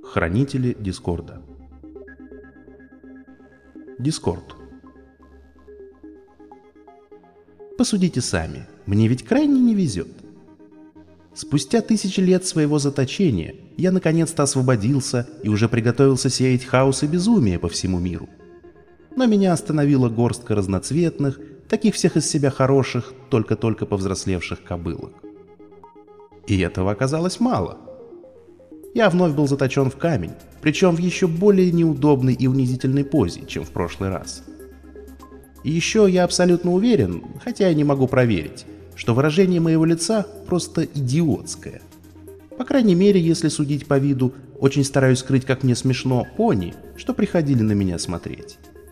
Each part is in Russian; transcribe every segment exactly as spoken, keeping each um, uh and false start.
Хранители Дискорда. Дискорд. Посудите сами, мне ведь крайне не везет. Спустя тысячи лет своего заточения я наконец-то освободился и уже приготовился сеять хаос и безумие по всему миру. Но меня остановила горстка разноцветных, таких всех из себя хороших, только-только повзрослевших кобылок. И этого оказалось мало. Я вновь был заточен в камень, причем в еще более неудобной и унизительной позе, чем в прошлый раз. И еще я абсолютно уверен, хотя я не могу проверить, что выражение моего лица просто идиотское. По крайней мере, если судить по виду, очень стараюсь скрыть, как мне смешно, пони, что приходили на меня смотреть.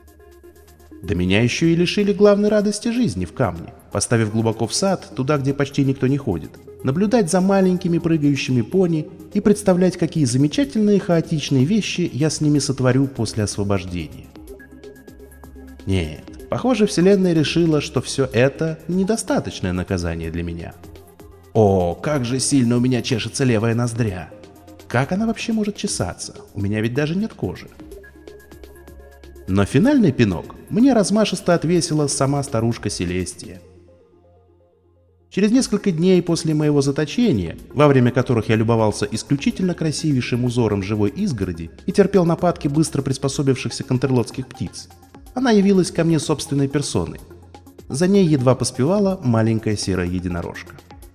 Да меня еще и лишили главной радости жизни в камне, поставив глубоко в сад, туда, где почти никто не ходит, наблюдать за маленькими прыгающими пони и представлять, какие замечательные хаотичные вещи я с ними сотворю после освобождения. Нет, похоже, Вселенная решила, что все это недостаточное наказание для меня. О, как же сильно у меня чешется левая ноздря! Как она вообще может чесаться? У меня ведь даже нет кожи. Но финальный пинок мне размашисто отвесила сама старушка Селестия. Через несколько дней после моего заточения, во время которых я любовался исключительно красивейшим узором живой изгороди и терпел нападки быстро приспособившихся контрлотских птиц, она явилась ко мне собственной персоной. За ней едва поспевала маленькая серая единорожка.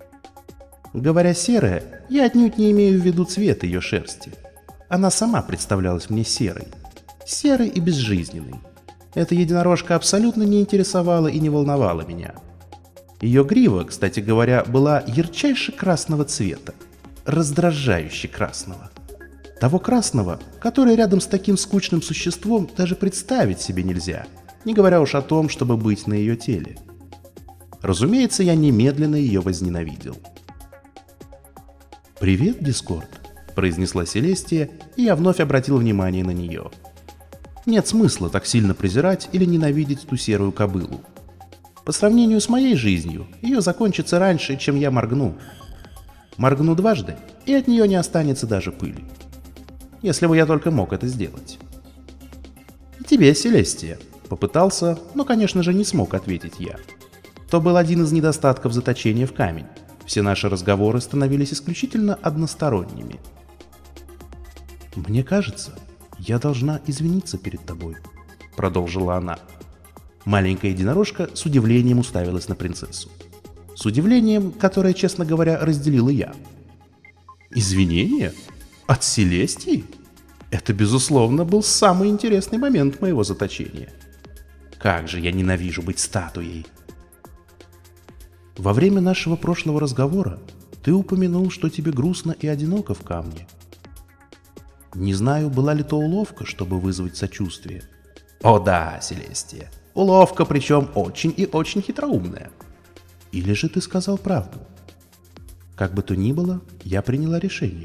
Говоря серая, я отнюдь не имею в виду цвет ее шерсти. Она сама представлялась мне серой. Серой и безжизненной. Эта единорожка абсолютно не интересовала и не волновала меня. Ее грива, кстати говоря, была ярчайше красного цвета. Раздражающе красного. Того красного, который рядом с таким скучным существом даже представить себе нельзя, не говоря уж о том, чтобы быть на ее теле. Разумеется, я немедленно ее возненавидел. «Привет, Дискорд», — произнесла Селестия, и я вновь обратил внимание на нее. Нет смысла так сильно презирать или ненавидеть ту серую кобылу. По сравнению с моей жизнью, ее закончится раньше, чем я моргну. Моргну дважды, и от нее не останется даже пыли. Если бы я только мог это сделать. И тебе, Селестия, попытался, но, конечно же, не смог ответить я. То был один из недостатков заточения в камень. Все наши разговоры становились исключительно односторонними. «Мне кажется, я должна извиниться перед тобой», — продолжила она. Маленькая единорожка с удивлением уставилась на принцессу. С удивлением, которое, честно говоря, разделила я. «Извинения? От Селестии?» Это, безусловно, был самый интересный момент моего заточения. Как же я ненавижу быть статуей! «Во время нашего прошлого разговора ты упомянул, что тебе грустно и одиноко в камне. Не знаю, была ли то уловка, чтобы вызвать сочувствие». «О да, Селестия, уловка, причем очень и очень хитроумная». «Или же ты сказал правду?» «Как бы то ни было, я приняла решение».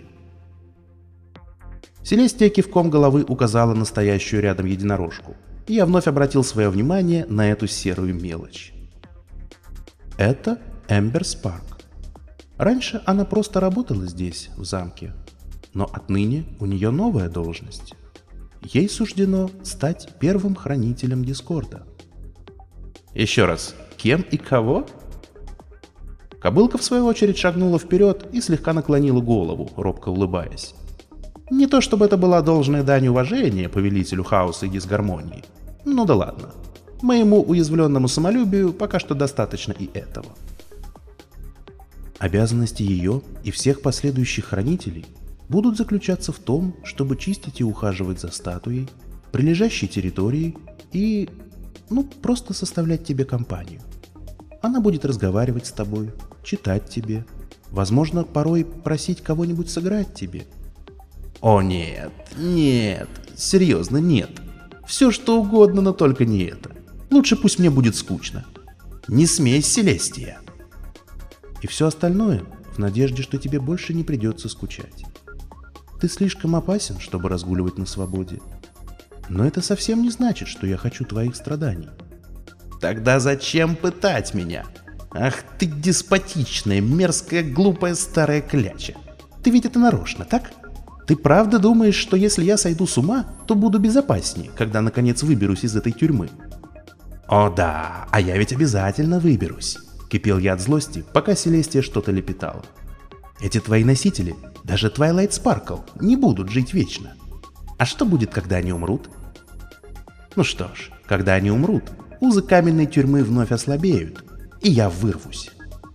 Селестия кивком головы указала на стоящую рядом единорожку, и я вновь обратил свое внимание на эту серую мелочь. Это Эмбер Спарк. Раньше она просто работала здесь, в замке, но отныне у нее новая должность. Ей суждено стать первым хранителем Дискорда. Еще раз, кем и кого? Кобылка, в свою очередь, шагнула вперед и слегка наклонила голову, робко улыбаясь. Не то чтобы это была должная дань уважения повелителю хаоса и дисгармонии. Ну да ладно. Моему уязвленному самолюбию пока что достаточно и этого. Обязанности ее и всех последующих хранителей будут заключаться в том, чтобы чистить и ухаживать за статуей, прилежащей территорией и, ну, просто составлять тебе компанию. Она будет разговаривать с тобой, читать тебе, возможно, порой просить кого-нибудь сыграть тебе. О нет, нет, серьезно, нет. Все что угодно, но только не это. Лучше пусть мне будет скучно. Не смейся, Селестия. И все остальное в надежде, что тебе больше не придется скучать. Ты слишком опасен, чтобы разгуливать на свободе. Но это совсем не значит, что я хочу твоих страданий. Тогда зачем пытать меня? Ах ты деспотичная, мерзкая, глупая старая кляча. Ты ведь это нарочно, так? Ты правда думаешь, что если я сойду с ума, то буду безопаснее, когда наконец выберусь из этой тюрьмы? О да, а я ведь обязательно выберусь. Кипел я от злости, пока Селестия что-то лепетала. Эти твои носители, даже Twilight Sparkle, не будут жить вечно. А что будет, когда они умрут? Ну что ж, когда они умрут, узы каменной тюрьмы вновь ослабеют, и я вырвусь.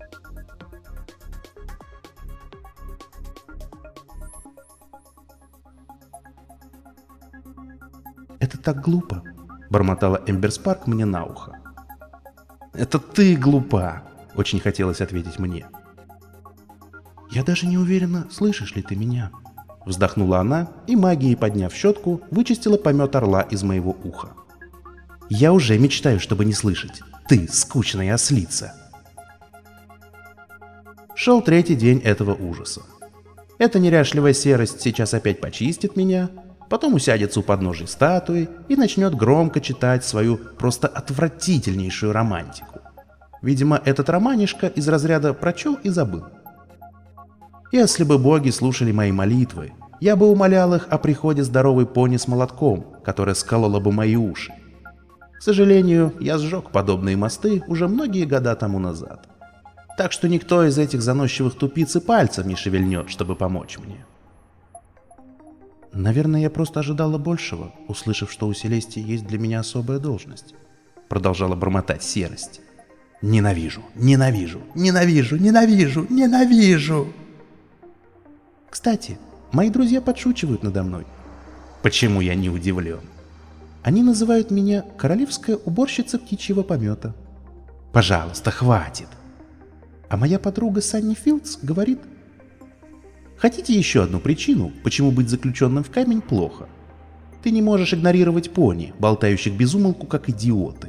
«Это так глупо», — бормотала Эмбер Спарк мне на ухо. «Это ты глупа», — очень хотелось ответить мне. «Я даже не уверена, слышишь ли ты меня», — вздохнула она и, магией подняв щетку, вычистила помет орла из моего уха. «Я уже мечтаю, чтобы не слышать. Ты скучная ослица». Шел третий день этого ужаса. Эта неряшливая серость сейчас опять почистит меня, потом усядется у подножия статуи и начнет громко читать свою просто отвратительнейшую романтику. Видимо, этот романишка из разряда «прочел и забыл». Если бы боги слушали мои молитвы, я бы умолял их о приходе здоровой пони с молотком, которая сколола бы мои уши. К сожалению, я сжег подобные мосты уже многие года тому назад. Так что никто из этих заносчивых тупиц и пальцем не шевельнет, чтобы помочь мне. «Наверное, я просто ожидала большего, услышав, что у Селестии есть для меня особая должность», — продолжала бормотать серость. «Ненавижу, ненавижу, ненавижу, ненавижу, ненавижу!» Кстати, мои друзья подшучивают надо мной. Почему я не удивлен? Они называют меня королевская уборщица птичьего помета. Пожалуйста, хватит. А моя подруга Санни Филдс говорит: хотите еще одну причину, почему быть заключенным в камень плохо? Ты не можешь игнорировать пони, болтающих без умолку, как идиоты.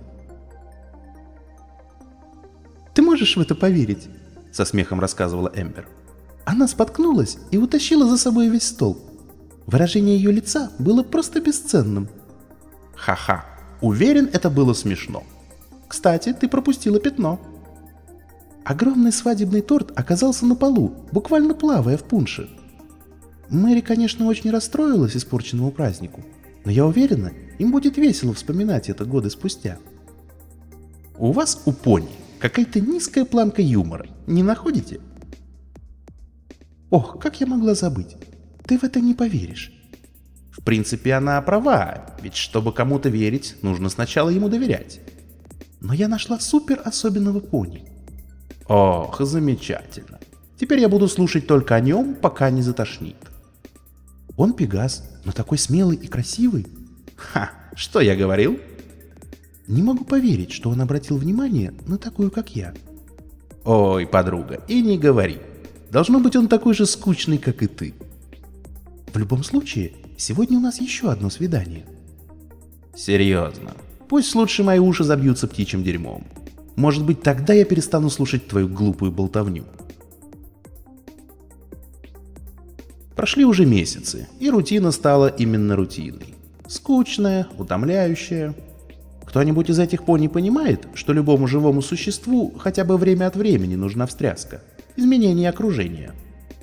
Ты можешь в это поверить? Со смехом рассказывала Эмбер. Она споткнулась и утащила за собой весь стол. Выражение ее лица было просто бесценным. Ха-ха, уверен, это было смешно. Кстати, ты пропустила пятно. Огромный свадебный торт оказался на полу, буквально плавая в пунше. Мэри, конечно, очень расстроилась испорченному празднику, но я уверена, им будет весело вспоминать это годы спустя. У вас, у пони, какая-то низкая планка юмора, не находите? Ох, как я могла забыть. Ты в это не поверишь. В принципе, она права, ведь чтобы кому-то верить, нужно сначала ему доверять. Но я нашла супер особенного пони. Ох, замечательно. Теперь я буду слушать только о нем, пока не затошнит. Он пегас, но такой смелый и красивый. Ха, что я говорил? Не могу поверить, что он обратил внимание на такую, как я. Ой, подруга, и не говори. Должно быть, он такой же скучный, как и ты. В любом случае, сегодня у нас еще одно свидание. Серьезно. Пусть лучше мои уши забьются птичьим дерьмом. Может быть, тогда я перестану слушать твою глупую болтовню. Прошли уже месяцы, и рутина стала именно рутиной. Скучная, утомляющая. Кто-нибудь из этих пони понимает, что любому живому существу хотя бы время от времени нужна встряска, изменение окружения?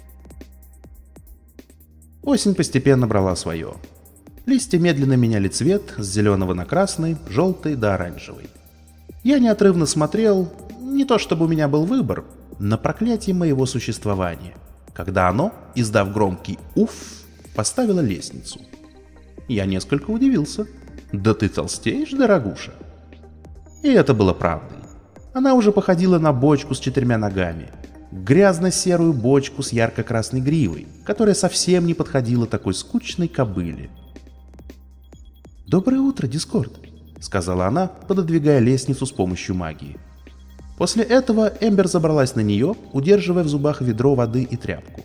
Осень постепенно брала свое. Листья медленно меняли цвет с зеленого на красный, желтый до оранжевый. Я неотрывно смотрел, не то чтобы у меня был выбор, на проклятие моего существования, когда оно, издав громкий «уф», поставило лестницу. Я несколько удивился. «Да ты толстеешь, дорогуша!» И это было правдой. Она уже походила на бочку с четырьмя ногами. Грязно-серую бочку с ярко-красной гривой, которая совсем не подходила такой скучной кобыле. «Доброе утро, Дискорд», — сказала она, пододвигая лестницу с помощью магии. После этого Эмбер забралась на нее, удерживая в зубах ведро воды и тряпку.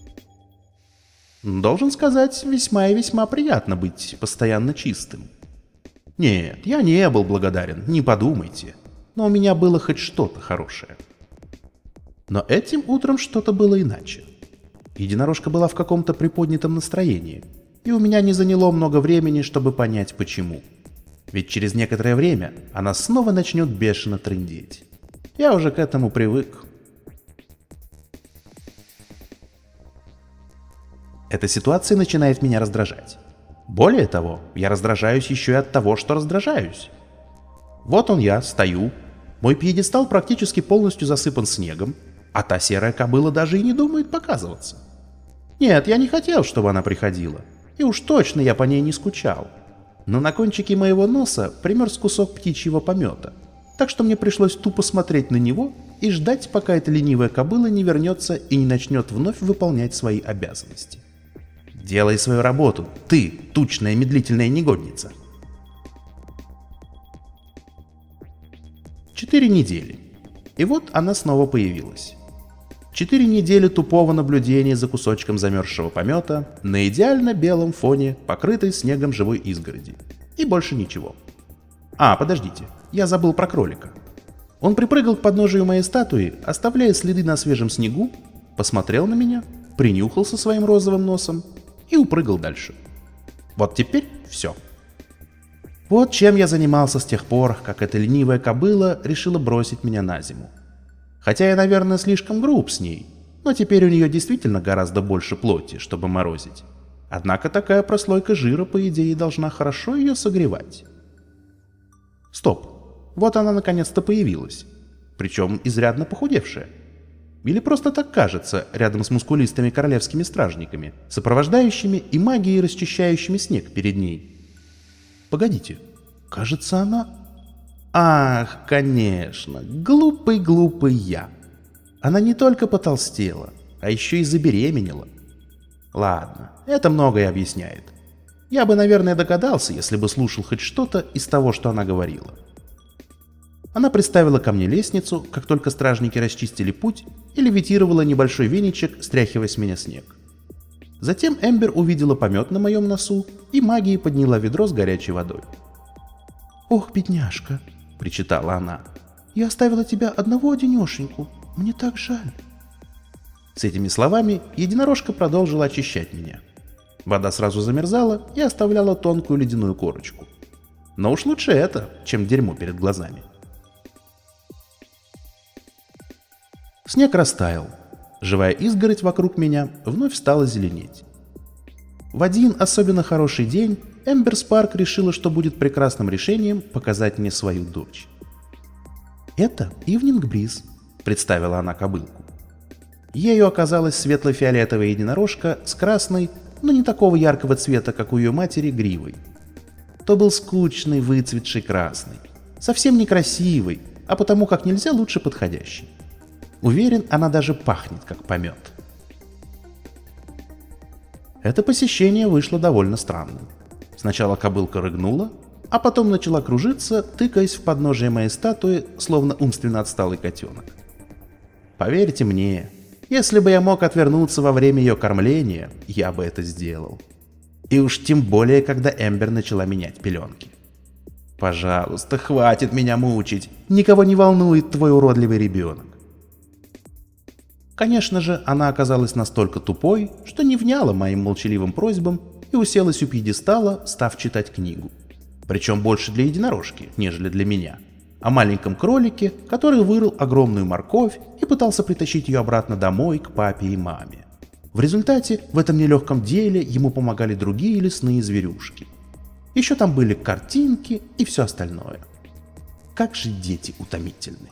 Должен сказать, весьма и весьма приятно быть постоянно чистым. Нет, я не был благодарен, не подумайте, но у меня было хоть что-то хорошее. Но этим утром что-то было иначе. Единорожка была в каком-то приподнятом настроении, и у меня не заняло много времени, чтобы понять почему. Ведь через некоторое время она снова начнет бешено трындеть. Я уже к этому привык. Эта ситуация начинает меня раздражать. Более того, я раздражаюсь еще и от того, что раздражаюсь. Вот он я, стою. Мой пьедестал практически полностью засыпан снегом, а та серая кобыла даже и не думает показываться. Нет, я не хотел, чтобы она приходила. И уж точно я по ней не скучал. Но на кончике моего носа примерз кусок птичьего помета, так что мне пришлось тупо смотреть на него и ждать, пока эта ленивая кобыла не вернется и не начнет вновь выполнять свои обязанности. Делай свою работу, ты, тучная медлительная негодница. Четыре недели. И вот она снова появилась. Четыре недели тупого наблюдения за кусочком замерзшего помета на идеально белом фоне, покрытой снегом живой изгороди. И больше ничего. А, подождите, я забыл про кролика. Он припрыгал к подножию моей статуи, оставляя следы на свежем снегу, посмотрел на меня, принюхался своим розовым носом и упрыгал дальше. Вот теперь все. Вот чем я занимался с тех пор, как эта ленивая кобыла решила бросить меня на зиму. Хотя я, наверное, слишком груб с ней, но теперь у нее действительно гораздо больше плоти, чтобы морозить. Однако такая прослойка жира, по идее, должна хорошо ее согревать. Стоп, вот она наконец-то появилась, причем изрядно похудевшая. Или просто так кажется, рядом с мускулистыми королевскими стражниками, сопровождающими и магией расчищающими снег перед ней. Погодите, кажется, она... Ах, конечно, глупый-глупый я. Она не только потолстела, а еще и забеременела. Ладно, это многое объясняет. Я бы, наверное, догадался, если бы слушал хоть что-то из того, что она говорила. Она приставила ко мне лестницу, как только стражники расчистили путь, и левитировала небольшой веничек, стряхивая с меня снег. Затем Эмбер увидела помет на моем носу и магией подняла ведро с горячей водой. «Ох, бедняжка!» — причитала она. «Я оставила тебя одного-одинешеньку. Мне так жаль». С этими словами единорожка продолжила очищать меня. Вода сразу замерзала и оставляла тонкую ледяную корочку. Но уж лучше это, чем дерьмо перед глазами. Снег растаял. Живая изгородь вокруг меня вновь стала зеленеть. В один особенно хороший день Эмбер Спарк решила, что будет прекрасным решением показать мне свою дочь. «Это Ивнинг Бриз», — представила она кобылку. Ею оказалась светло-фиолетовая единорожка с красной, но не такого яркого цвета, как у ее матери, гривой. То был скучный, выцветший красный, совсем некрасивый, а потому как нельзя лучше подходящий. Уверен, она даже пахнет, как помет. Это посещение вышло довольно странным. Сначала кобылка рыгнула, а потом начала кружиться, тыкаясь в подножие моей статуи, словно умственно отсталый котенок. Поверьте мне, если бы я мог отвернуться во время ее кормления, я бы это сделал. И уж тем более, когда Эмбер начала менять пеленки. Пожалуйста, хватит меня мучить, никого не волнует твой уродливый ребенок. Конечно же, она оказалась настолько тупой, что не вняла моим молчаливым просьбам и уселась у пьедестала, став читать книгу. Причем больше для единорожки, нежели для меня. О маленьком кролике, который вырыл огромную морковь и пытался притащить ее обратно домой к папе и маме. В результате в этом нелегком деле ему помогали другие лесные зверюшки. Еще там были картинки и все остальное. Как же дети утомительны.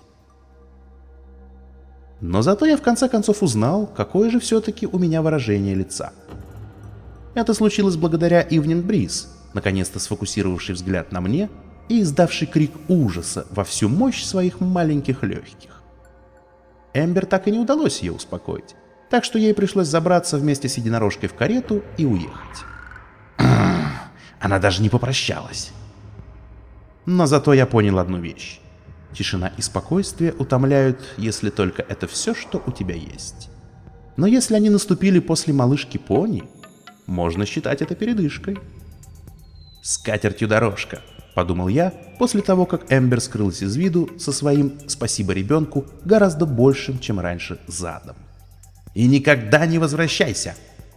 Но зато я в конце концов узнал, какое же все-таки у меня выражение лица. Это случилось благодаря Ивнинг Бриз, наконец-то сфокусировавший взгляд на мне и издавший крик ужаса во всю мощь своих маленьких легких. Эмбер так и не удалось ее успокоить, так что ей пришлось забраться вместе с единорожкой в карету и уехать. Она даже не попрощалась. Но зато я понял одну вещь. Тишина и спокойствие утомляют, если только это все, что у тебя есть. Но если они наступили после малышки Пони, можно считать это передышкой. «С катертью дорожка», — подумал я, после того, как Эмбер скрылась из виду со своим «спасибо ребенку» гораздо большим, чем раньше, задом. «И никогда не возвращайся!»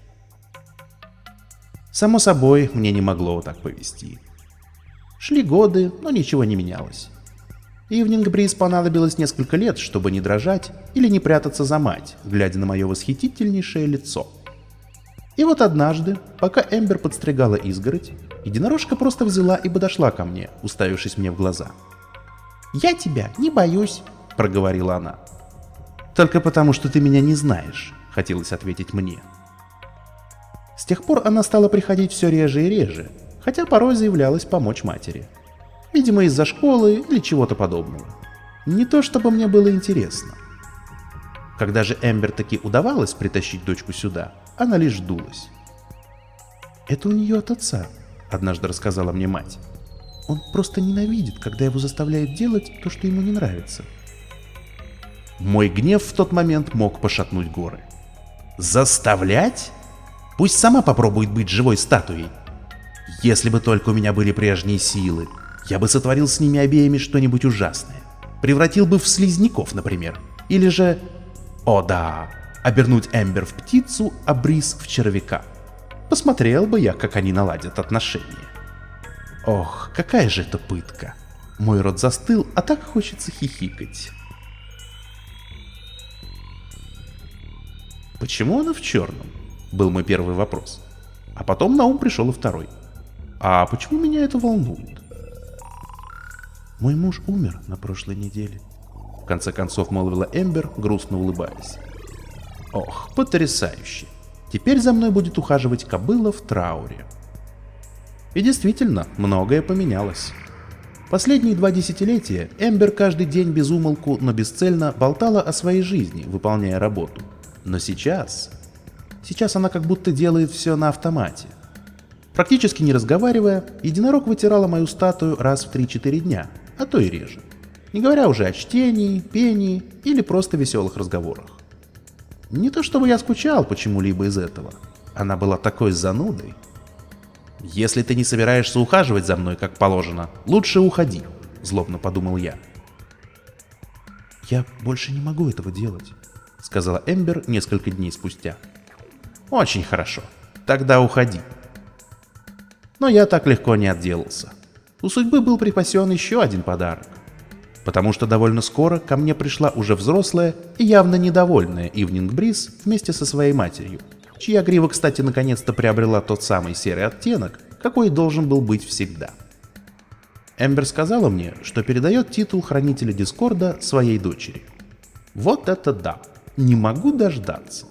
Само собой, мне не могло вот так повести. Шли годы, но ничего не менялось. Ивнинг Бриз понадобилось несколько лет, чтобы не дрожать или не прятаться за мать, глядя на мое восхитительнейшее лицо. И вот однажды, пока Эмбер подстригала изгородь, единорожка просто взяла и подошла ко мне, уставившись мне в глаза. «Я тебя не боюсь», — проговорила она. «Только потому, что ты меня не знаешь», — хотелось ответить мне. С тех пор она стала приходить все реже и реже, хотя порой заявлялась помочь матери. Видимо, из-за школы или чего-то подобного. Не то чтобы мне было интересно. Когда же Эмбер таки удавалось притащить дочку сюда, она лишь дулась. «Это у нее от отца», — однажды рассказала мне мать. «Он просто ненавидит, когда его заставляют делать то, что ему не нравится». Мой гнев в тот момент мог пошатнуть горы. «Заставлять? Пусть сама попробует быть живой статуей. Если бы только у меня были прежние силы, я бы сотворил с ними обеими что-нибудь ужасное. Превратил бы в слизняков, например. Или же... О да, обернуть Эмбер в птицу, а Бриз в червяка. Посмотрел бы я, как они наладят отношения. Ох, какая же это пытка. Мой рот застыл, а так хочется хихикать. Почему она в черном? Был мой первый вопрос. А потом на ум пришел и второй. А почему меня это волнует? Мой муж умер на прошлой неделе. В конце концов молвила Эмбер, грустно улыбаясь. Ох, потрясающе. Теперь за мной будет ухаживать кобыла в трауре. И действительно, многое поменялось. Последние два десятилетия Эмбер каждый день без умолку, но бесцельно болтала о своей жизни, выполняя работу. Но сейчас... Сейчас она как будто делает все на автомате. Практически не разговаривая, единорог вытирала мою статую раз в три-четыре дня, а то и реже. Не говоря уже о чтении, пении или просто веселых разговорах. Не то чтобы я скучал почему-либо из этого. Она была такой занудой. «Если ты не собираешься ухаживать за мной, как положено, лучше уходи», — злобно подумал я. «Я больше не могу этого делать», — сказала Эмбер несколько дней спустя. «Очень хорошо. Тогда уходи». Но я так легко не отделался. У судьбы был припасен еще один подарок. Потому что довольно скоро ко мне пришла уже взрослая и явно недовольная Ивнинг Бриз вместе со своей матерью, чья грива, кстати, наконец-то приобрела тот самый серый оттенок, какой должен был быть всегда. Эмбер сказала мне, что передает титул хранителя Дискорда своей дочери. Вот это да! Не могу дождаться.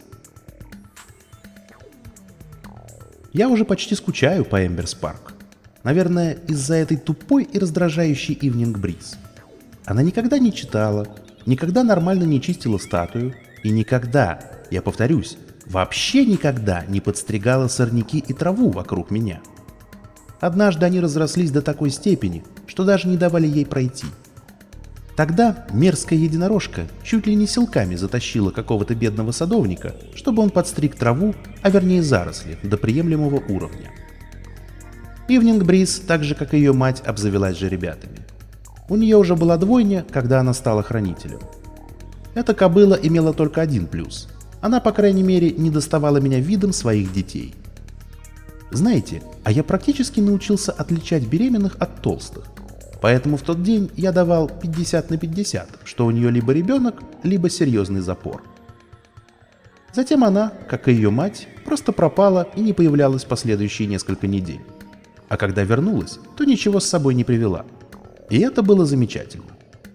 Я уже почти скучаю по Эмберс Парк. Наверное, из-за этой тупой и раздражающей Ивнинг Бриз. Она никогда не читала, никогда нормально не чистила статую и никогда, я повторюсь, вообще никогда не подстригала сорняки и траву вокруг меня. Однажды они разрослись до такой степени, что даже не давали ей пройти. Тогда мерзкая единорожка чуть ли не силками затащила какого-то бедного садовника, чтобы он подстриг траву, а вернее заросли, до приемлемого уровня. Ивнинг Бриз, так же как и ее мать, обзавелась же ребятами. У нее уже была двойня, когда она стала хранителем. Эта кобыла имела только один плюс. Она, по крайней мере, не доставала меня видом своих детей. Знаете, а я практически научился отличать беременных от толстых. Поэтому в тот день я давал пятьдесят на пятьдесят, что у нее либо ребенок, либо серьезный запор. Затем она, как и ее мать, просто пропала и не появлялась последующие несколько недель. А когда вернулась, то ничего с собой не привела. И это было замечательно.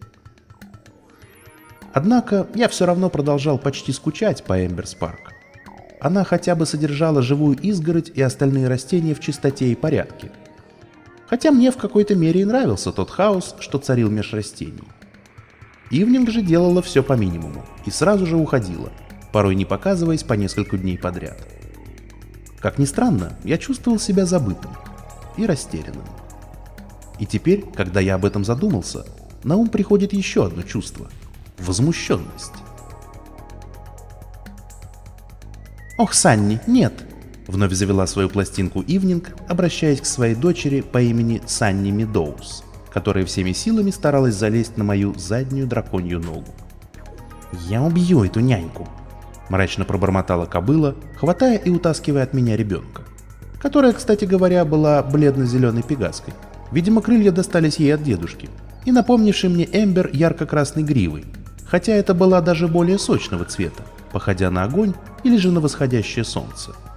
Однако я все равно продолжал почти скучать по Эмберс Парк. Она хотя бы содержала живую изгородь и остальные растения в чистоте и порядке. Хотя мне в какой-то мере и нравился тот хаос, что царил меж растений. Ивнинг же делала все по минимуму и сразу же уходила, порой не показываясь по несколько дней подряд. Как ни странно, я чувствовал себя забытым и растерянным. И теперь, когда я об этом задумался, на ум приходит еще одно чувство – возмущенность. «Ох, Санни, нет!» – вновь завела свою пластинку Ивнинг, обращаясь к своей дочери по имени Санни Медоуз, которая всеми силами старалась залезть на мою заднюю драконью ногу. «Я убью эту няньку!» – мрачно пробормотала кобыла, хватая и утаскивая от меня ребенка, которая, кстати говоря, была бледно-зеленой пегаской. Видимо, крылья достались ей от дедушки, и напомнившей мне Эмбер ярко-красной гривой, хотя это была даже более сочного цвета, походя на огонь или же на восходящее солнце.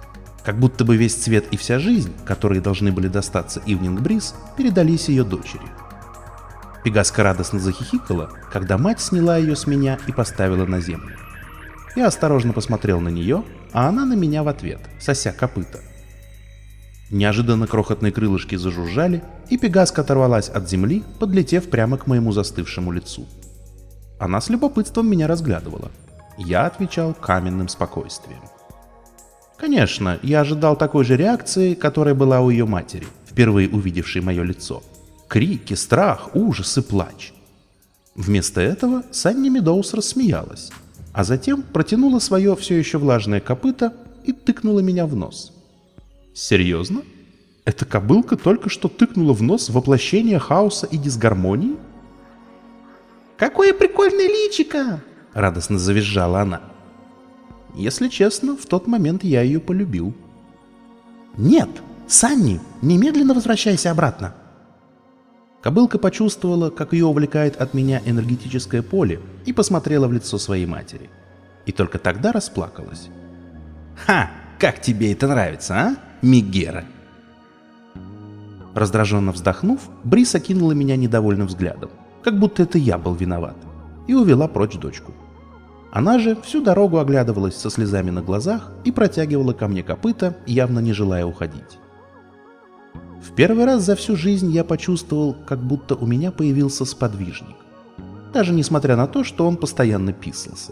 Как будто бы весь цвет и вся жизнь, которые должны были достаться Ивнинг Бриз, передались ее дочери. Пегаска радостно захихикала, когда мать сняла ее с меня и поставила на землю. Я осторожно посмотрел на нее, а она на меня в ответ, сося копыта. Неожиданно крохотные крылышки зажужжали, и Пегаска оторвалась от земли, подлетев прямо к моему застывшему лицу. Она с любопытством меня разглядывала. Я отвечал каменным спокойствием. Конечно, я ожидал такой же реакции, которая была у ее матери, впервые увидевшей мое лицо. Крики, страх, ужас и плач. Вместо этого Санни Медоуз рассмеялась, а затем протянула свое все еще влажное копыто и тыкнула меня в нос. Серьезно? Эта кобылка только что тыкнула в нос воплощение хаоса и дисгармонии? «Какое прикольное личико!» — радостно завизжала она. Если честно, в тот момент я ее полюбил. «Нет, Санни, немедленно возвращайся обратно!» Кобылка почувствовала, как ее увлекает от меня энергетическое поле, и посмотрела в лицо своей матери. И только тогда расплакалась. «Ха! Как тебе это нравится, а, Мегера?» Раздраженно вздохнув, Бриз окинула меня недовольным взглядом, как будто это я был виноват, и увела прочь дочку. Она же всю дорогу оглядывалась со слезами на глазах и протягивала ко мне копыта, явно не желая уходить. В первый раз за всю жизнь я почувствовал, как будто у меня появился сподвижник, даже несмотря на то, что он постоянно писался.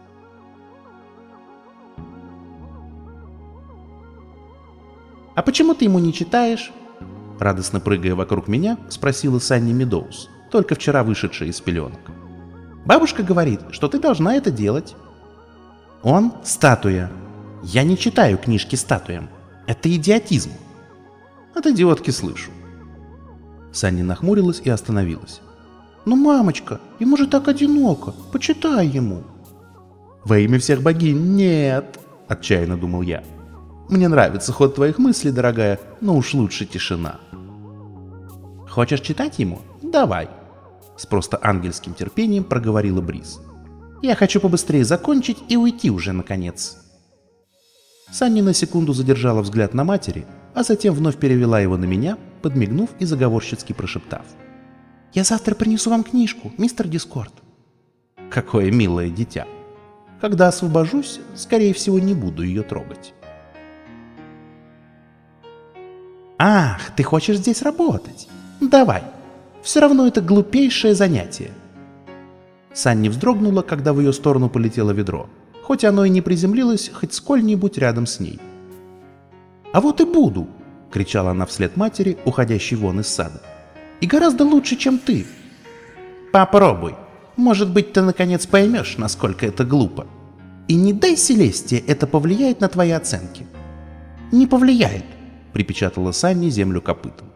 «А почему ты ему не читаешь?» Радостно прыгая вокруг меня, спросила Санни Медоуз, только вчера вышедшая из пеленок. «Бабушка говорит, что ты должна это делать». «Он — статуя. Я не читаю книжки статуям. Это идиотизм». «От идиотки слышу». Санни нахмурилась и остановилась. «Ну, мамочка, ему же так одиноко. Почитай ему». «Во имя всех богинь, нет!» — отчаянно думал я. «Мне нравится ход твоих мыслей, дорогая, но уж лучше тишина». «Хочешь читать ему? Давай!» С просто ангельским терпением проговорила Бриз. «Я хочу побыстрее закончить и уйти уже, наконец». Санни на секунду задержала взгляд на матери, а затем вновь перевела его на меня, подмигнув и заговорщицки прошептав. «Я завтра принесу вам книжку, мистер Дискорд». Какое милое дитя. Когда освобожусь, скорее всего, не буду ее трогать. «Ах, ты хочешь здесь работать? Давай. Все равно это глупейшее занятие». Санни вздрогнула, когда в ее сторону полетело ведро, хоть оно и не приземлилось хоть сколь-нибудь рядом с ней. «А вот и буду!» — кричала она вслед матери, уходящей вон из сада. «И гораздо лучше, чем ты!» «Попробуй. Может быть, ты наконец поймешь, насколько это глупо. И не дай Селестия это повлияет на твои оценки». «Не повлияет!» — припечатала Санни землю копытом.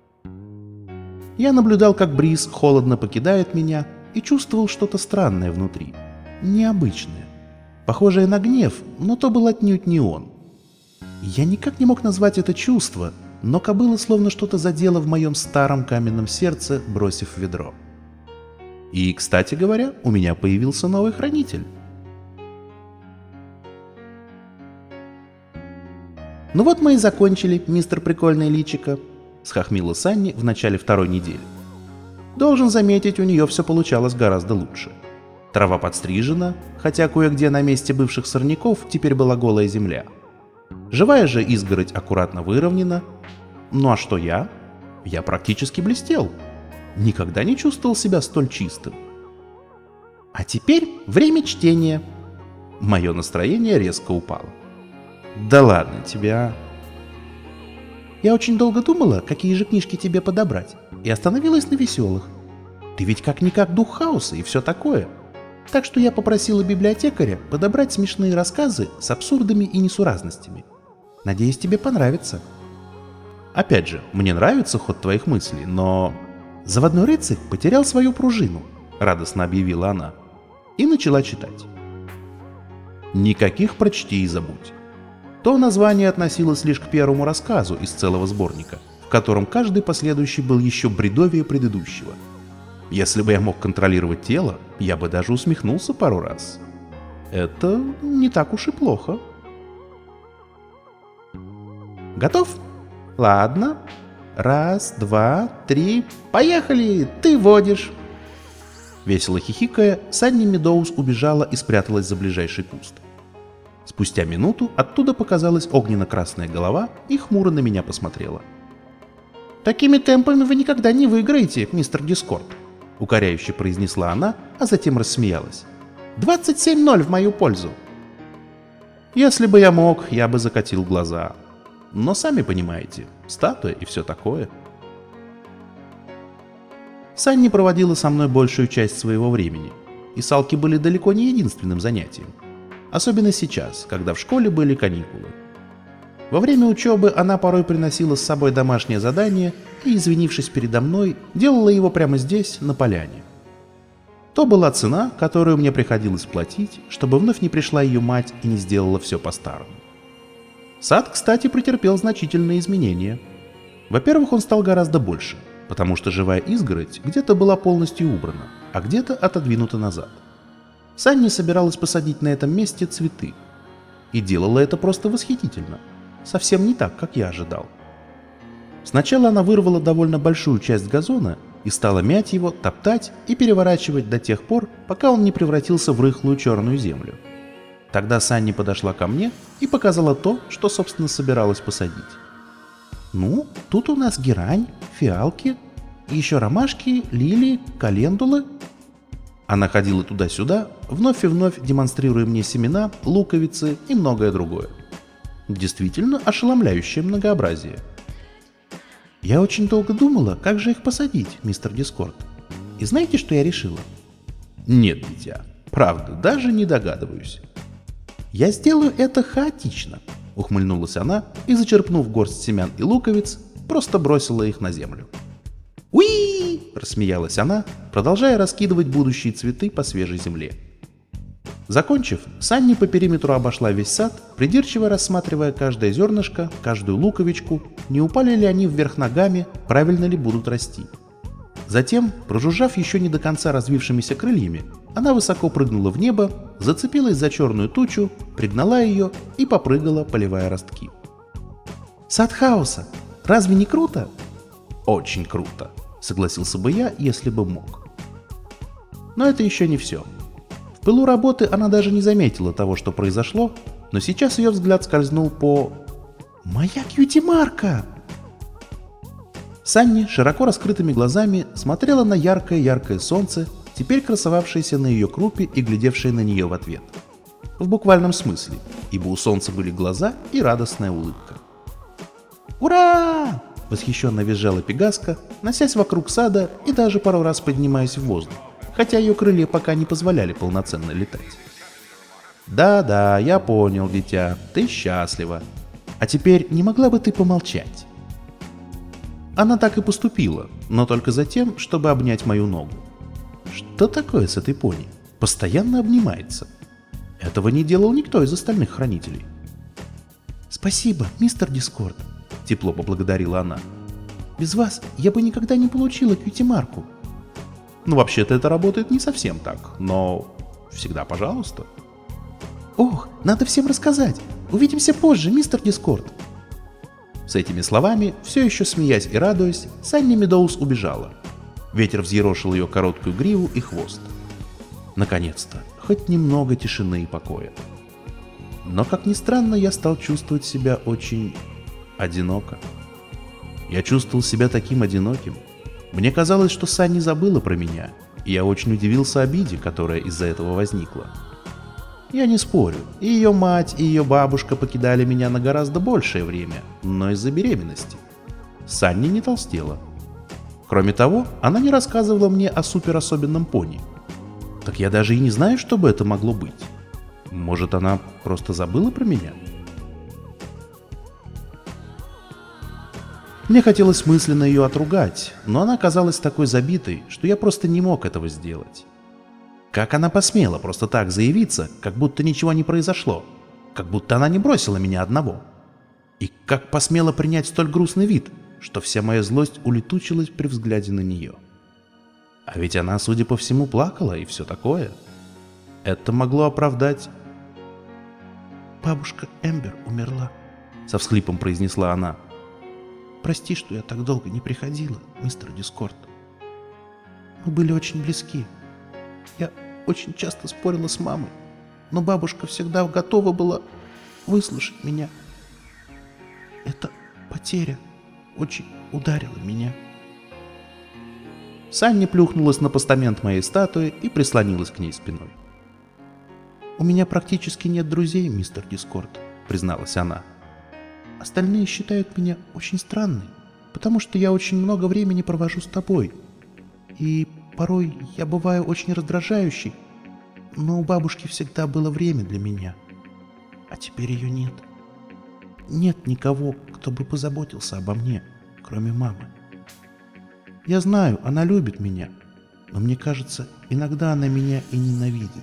Я наблюдал, как Бриз холодно покидает меня, и чувствовал что-то странное внутри. Необычное. Похожее на гнев, но то был отнюдь не он. Я никак не мог назвать это чувство, но кобыла словно что-то задела в моем старом каменном сердце, бросив ведро. И, кстати говоря, у меня появился новый хранитель. «Ну вот мы и закончили, мистер Прикольное личико», — схохмила Санни в начале второй недели. Должен заметить, у нее все получалось гораздо лучше. Трава подстрижена, хотя кое-где на месте бывших сорняков теперь была голая земля. Живая же изгородь аккуратно выровнена. Ну а что я? Я практически блестел. Никогда не чувствовал себя столь чистым. А теперь время чтения. Мое настроение резко упало. Да ладно тебе, а. Я очень долго думала, какие же книжки тебе подобрать, и остановилась на веселых. Ты ведь как-никак дух хаоса и все такое. Так что я попросила библиотекаря подобрать смешные рассказы с абсурдами и несуразностями. Надеюсь, тебе понравится. Опять же, мне нравится ход твоих мыслей, но... Заводной рыцарь потерял свою пружину, радостно объявила она, и начала читать. Никаких прочти и забудь. То название относилось лишь к первому рассказу из целого сборника, в котором каждый последующий был еще бредовее предыдущего. Если бы я мог контролировать тело, я бы даже усмехнулся пару раз. Это не так уж и плохо. Готов? Ладно. Раз, два, три. Поехали! Ты водишь!» Весело хихикая, Санни Медоуз убежала и спряталась за ближайший куст. Спустя минуту оттуда показалась огненно-красная голова и хмуро на меня посмотрела. «Такими темпами вы никогда не выиграете, мистер Дискорд», — укоряюще произнесла она, а затем рассмеялась. «двадцать семь ноль в мою пользу». Если бы я мог, я бы закатил глаза. Но сами понимаете, статуя и все такое. Санни проводила со мной большую часть своего времени, и салки были далеко не единственным занятием. Особенно сейчас, когда в школе были каникулы. Во время учебы она порой приносила с собой домашнее задание и, извинившись передо мной, делала его прямо здесь, на поляне. То была цена, которую мне приходилось платить, чтобы вновь не пришла ее мать и не сделала все по-старому. Сад, кстати, претерпел значительные изменения. Во-первых, он стал гораздо больше, потому что живая изгородь где-то была полностью убрана, а где-то отодвинута назад. Санни собиралась посадить на этом месте цветы. И делала это просто восхитительно. Совсем не так, как я ожидал. Сначала она вырвала довольно большую часть газона и стала мять его, топтать и переворачивать до тех пор, пока он не превратился в рыхлую черную землю. Тогда Санни подошла ко мне и показала то, что, собственно, собиралась посадить. «Ну, тут у нас герань, фиалки, еще ромашки, лилии, календулы». Она ходила туда-сюда, вновь и вновь демонстрируя мне семена, луковицы и многое другое. Действительно ошеломляющее многообразие. «Я очень долго думала, как же их посадить, мистер Дискорд. И знаете, что я решила?» «Нет, дитя, правда, даже не догадываюсь». «Я сделаю это хаотично», — ухмыльнулась она и, зачерпнув горсть семян и луковиц, просто бросила их на землю. «Уи!» — рассмеялась она, продолжая раскидывать будущие цветы по свежей земле. Закончив, Санни по периметру обошла весь сад, придирчиво рассматривая каждое зернышко, каждую луковичку, не упали ли они вверх ногами, правильно ли будут расти. Затем, прожужжав еще не до конца развившимися крыльями, она высоко прыгнула в небо, зацепилась за черную тучу, пригнала ее и попрыгала, поливая ростки. «Сад хаоса! Разве не круто?» «Очень круто», — согласился бы я, если бы мог. Но это еще не все. В пылу работы она даже не заметила того, что произошло, но сейчас ее взгляд скользнул по... «Моя кьюти-марка!» Санни широко раскрытыми глазами смотрела на яркое-яркое солнце, теперь красовавшееся на ее крупе и глядевшее на нее в ответ. В буквальном смысле, ибо у солнца были глаза и радостная улыбка. «Ура!» — восхищенно визжала Пегаска, носясь вокруг сада и даже пару раз поднимаясь в воздух, хотя ее крылья пока не позволяли полноценно летать. «Да-да, я понял, дитя, ты счастлива. А теперь не могла бы ты помолчать?» Она так и поступила, но только за тем, чтобы обнять мою ногу. Что такое с этой пони? Постоянно обнимается. Этого не делал никто из остальных хранителей. «Спасибо, мистер Дискорд», — тепло поблагодарила она. «Без вас я бы никогда не получила кьюти-марку». «Ну, вообще-то это работает не совсем так, но всегда пожалуйста». «Ох, надо всем рассказать. Увидимся позже, мистер Дискорд». С этими словами, все еще смеясь и радуясь, Санни Медоуз убежала. Ветер взъерошил ее короткую гриву и хвост. Наконец-то, хоть немного тишины и покоя. Но, как ни странно, я стал чувствовать себя очень одиноко. Я чувствовал себя таким одиноким. Мне казалось, что Санни забыла про меня, и я очень удивился обиде, которая из-за этого возникла. Я не спорю, и ее мать, и ее бабушка покидали меня на гораздо большее время, но из-за беременности. Санни не толстела. Кроме того, она не рассказывала мне о суперособенном пони. Так я даже и не знаю, что бы это могло быть. Может, она просто забыла про меня? Мне хотелось мысленно ее отругать, но она казалась такой забитой, что я просто не мог этого сделать. Как она посмела просто так заявиться, как будто ничего не произошло, как будто она не бросила меня одного? И как посмела принять столь грустный вид, что вся моя злость улетучилась при взгляде на нее? А ведь она, судя по всему, плакала и все такое. Это могло оправдать... «Бабушка Эмбер умерла», — со всхлипом произнесла она. «Прости, что я так долго не приходила, мистер Дискорд. Мы были очень близки. Я очень часто спорила с мамой, но бабушка всегда готова была выслушать меня. Эта потеря очень ударила меня». Санни плюхнулась на постамент моей статуи и прислонилась к ней спиной. «У меня практически нет друзей, мистер Дискорд», — призналась она. «Остальные считают меня очень странной, потому что я очень много времени провожу с тобой. И порой я бываю очень раздражающей, но у бабушки всегда было время для меня. А теперь ее нет. Нет никого, кто бы позаботился обо мне, кроме мамы. Я знаю, она любит меня, но мне кажется, иногда она меня и ненавидит».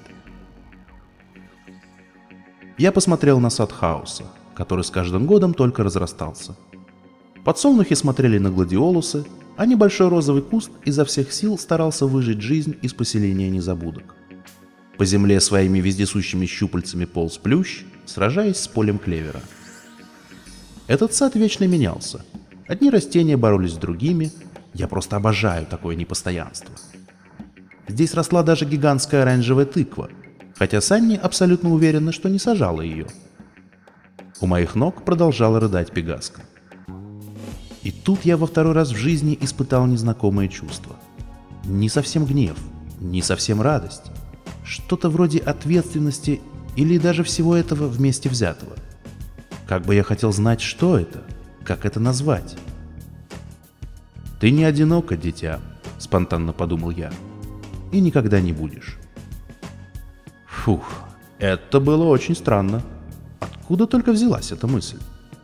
Я посмотрел на сад хаоса, который с каждым годом только разрастался. Подсолнухи смотрели на гладиолусы, а небольшой розовый куст изо всех сил старался выжить жизнь из поселения незабудок. По земле своими вездесущими щупальцами полз плющ, сражаясь с полем клевера. Этот сад вечно менялся. Одни растения боролись с другими. Я просто обожаю такое непостоянство. Здесь росла даже гигантская оранжевая тыква, хотя Санни абсолютно уверена, что не сажала ее. У моих ног продолжала рыдать Пегаска. И тут я во второй раз в жизни испытал незнакомое чувство. Не совсем гнев, не совсем радость. Что-то вроде ответственности или даже всего этого вместе взятого. Как бы я хотел знать, что это, как это назвать. «Ты не одинока, дитя», — спонтанно подумал я, — «и никогда не будешь». Фух, это было очень странно. Откуда только взялась эта мысль?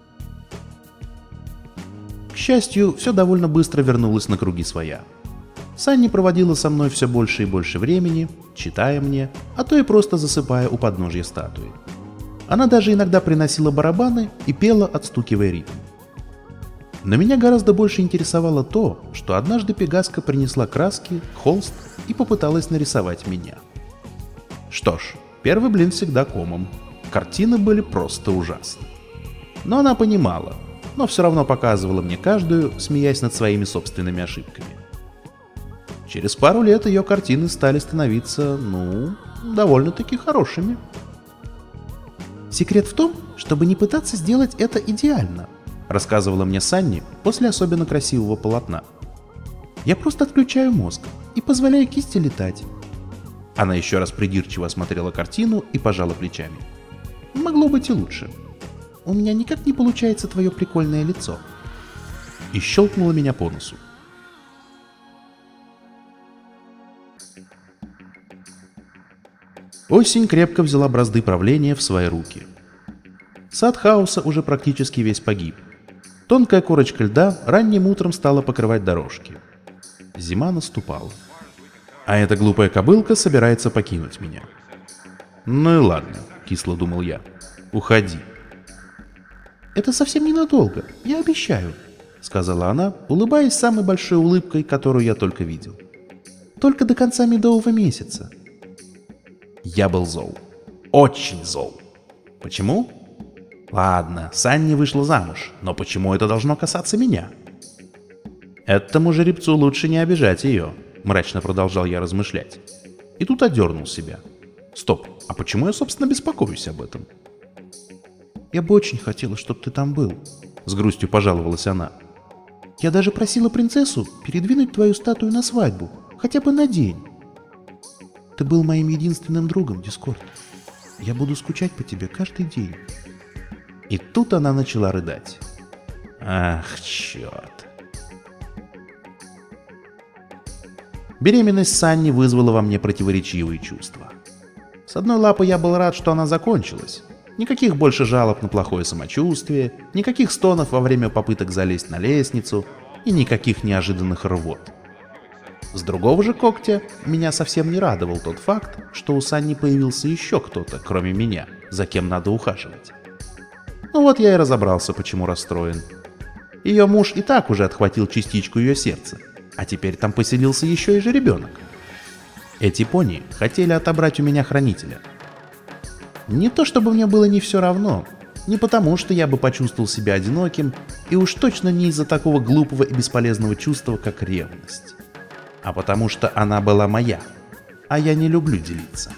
К счастью, все довольно быстро вернулось на круги своя. Санни проводила со мной все больше и больше времени, читая мне, а то и просто засыпая у подножья статуи. Она даже иногда приносила барабаны и пела, отстукивая ритм. Но меня гораздо больше интересовало то, что однажды Пегаска принесла краски, холст и попыталась нарисовать меня. Что ж, первый блин всегда комом. Картины были просто ужасны. Но она понимала, но все равно показывала мне каждую, смеясь над своими собственными ошибками. Через пару лет ее картины стали становиться, ну, довольно-таки хорошими. «Секрет в том, чтобы не пытаться сделать это идеально», — рассказывала мне Санни после особенно красивого полотна. «Я просто отключаю мозг и позволяю кисти летать». Она еще раз придирчиво осмотрела картину и пожала плечами. «Могло быть и лучше. У меня никак не получается твое прикольное лицо». И щелкнула меня по носу. Осень крепко взяла бразды правления в свои руки. Сад хаоса уже практически весь погиб. Тонкая корочка льда ранним утром стала покрывать дорожки. Зима наступала. А эта глупая кобылка собирается покинуть меня. Ну и ладно, кисло думал я. Уходи. «Это совсем ненадолго, я обещаю», — сказала она, улыбаясь самой большой улыбкой, которую я только видел. «Только до конца медового месяца». Я был зол. Очень зол. Почему? Ладно, Санни вышла замуж, но почему это должно касаться меня? Этому жеребцу лучше не обижать ее, мрачно продолжал я размышлять. И тут одернул себя. Стоп, а почему я, собственно, беспокоюсь об этом? «Я бы очень хотела, чтобы ты там был», — с грустью пожаловалась она. «Я даже просила принцессу передвинуть твою статую на свадьбу, хотя бы на день. Ты был моим единственным другом, Дискорд. Я буду скучать по тебе каждый день». И тут она начала рыдать. Ах, черт. Беременность Санни вызвала во мне противоречивые чувства. С одной лапы я был рад, что она закончилась. Никаких больше жалоб на плохое самочувствие, никаких стонов во время попыток залезть на лестницу и никаких неожиданных рвот. С другого же когтя меня совсем не радовал тот факт, что у Санни появился еще кто-то, кроме меня, за кем надо ухаживать. Ну вот я и разобрался, почему расстроен. Ее муж и так уже отхватил частичку ее сердца, а теперь там поселился еще и жеребенок. Эти пони хотели отобрать у меня хранителя. Не то чтобы мне было не все равно, Не потому, что я бы почувствовал себя одиноким, и уж точно не из-за такого глупого и бесполезного чувства, как ревность. А потому что она была моя, а я не люблю делиться.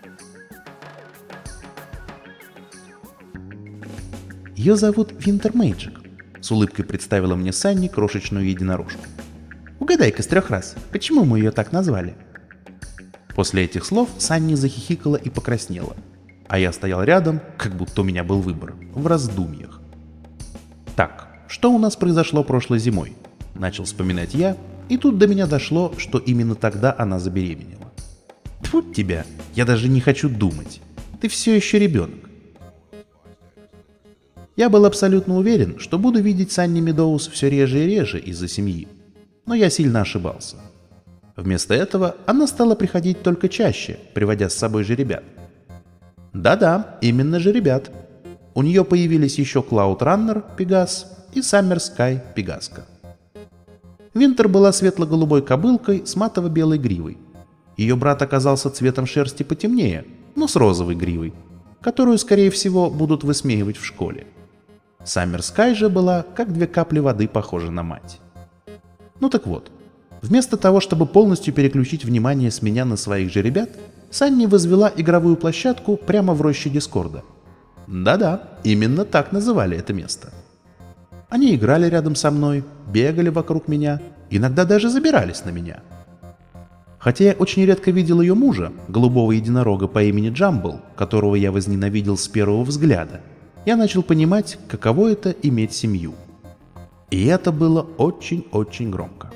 Ее зовут Винтер Мэйджик, с улыбкой представила мне Санни крошечную единорожку. Угадай-ка с трех раз, почему мы ее так назвали? После этих слов Санни захихикала и покраснела, а я стоял рядом, как будто у меня был выбор, в раздумьях. Так, что у нас произошло прошлой зимой? Начал вспоминать я, и тут до меня дошло, что именно тогда она забеременела. Тьфу тебя, я даже не хочу думать. Ты все еще ребенок. Я был абсолютно уверен, что буду видеть Санни Медоуз все реже и реже из-за семьи, но я сильно ошибался. Вместо этого она стала приходить только чаще, приводя с собой жеребят. Да-да, именно жеребят. У нее появились еще Клауд Раннер, Пегас, и Саммер Скай, Пегаска. Винтер была светло-голубой кобылкой с матово-белой гривой. Ее брат оказался цветом шерсти потемнее, но с розовой гривой, которую, скорее всего, будут высмеивать в школе. Саммер Скай же была, как две капли воды, похожа на мать. Ну так вот, вместо того, чтобы полностью переключить внимание с меня на своих же ребят, Санни возвела игровую площадку прямо в роще Дискорда. Да-да, именно так называли это место. Они играли рядом со мной, бегали вокруг меня, иногда даже забирались на меня. Хотя я очень редко видел ее мужа, голубого единорога по имени Джамбл, которого я возненавидел с первого взгляда, я начал понимать, каково это иметь семью. И это было очень-очень громко.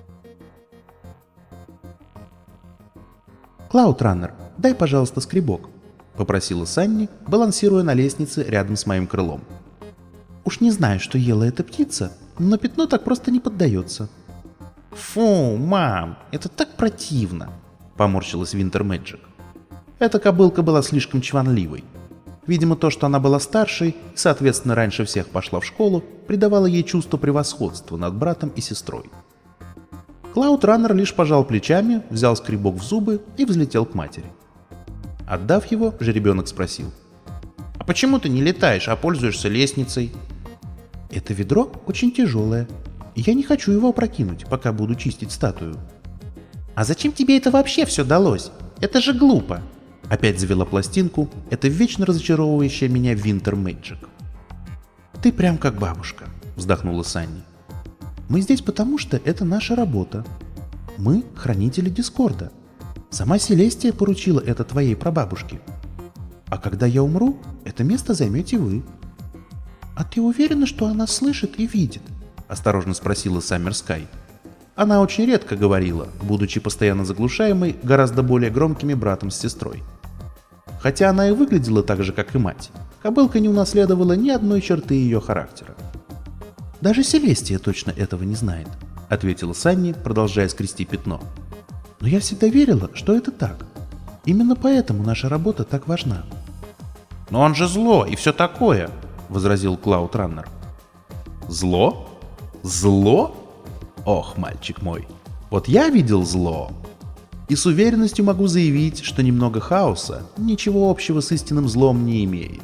«Клауд Раннер, дай, пожалуйста, скребок», — попросила Санни, балансируя на лестнице рядом с моим крылом. «Уж не знаю, что ела эта птица, но пятно так просто не поддается». «Фу, мам, это так противно», — поморщилась Винтер Мэйджик. Эта кобылка была слишком чванливой. Видимо, то, что она была старшей и, соответственно, раньше всех пошла в школу, придавало ей чувство превосходства над братом и сестрой. Клауд Раннер лишь пожал плечами, взял скребок в зубы и взлетел к матери. Отдав его, жеребенок спросил: «А почему ты не летаешь, а пользуешься лестницей?» «Это ведро очень тяжелое, и я не хочу его опрокинуть, пока буду чистить статую». «А зачем тебе это вообще все далось? Это же глупо!» Опять завела пластинку эта вечно разочаровывающая меня Винтер Мэйджик. «Ты прям как бабушка», — вздохнула Санни. «Мы здесь потому, что это наша работа. Мы — хранители Дискорда. Сама Селестия поручила это твоей прабабушке. А когда я умру, это место займете вы». «А ты уверена, что она слышит и видит?» — осторожно спросила Саммер Скай. Она очень редко говорила, будучи постоянно заглушаемой гораздо более громкими братом с сестрой. Хотя она и выглядела так же, как и мать, кобылка не унаследовала ни одной черты ее характера. «Даже Селестия точно этого не знает», — ответила Санни, продолжая скрести пятно. «Но я всегда верила, что это так. Именно поэтому наша работа так важна». «Но он же зло и все такое», — возразил Клауд Раннер. «Зло? Зло? Ох, мальчик мой, вот я видел зло. И с уверенностью могу заявить, что немного хаоса ничего общего с истинным злом не имеет».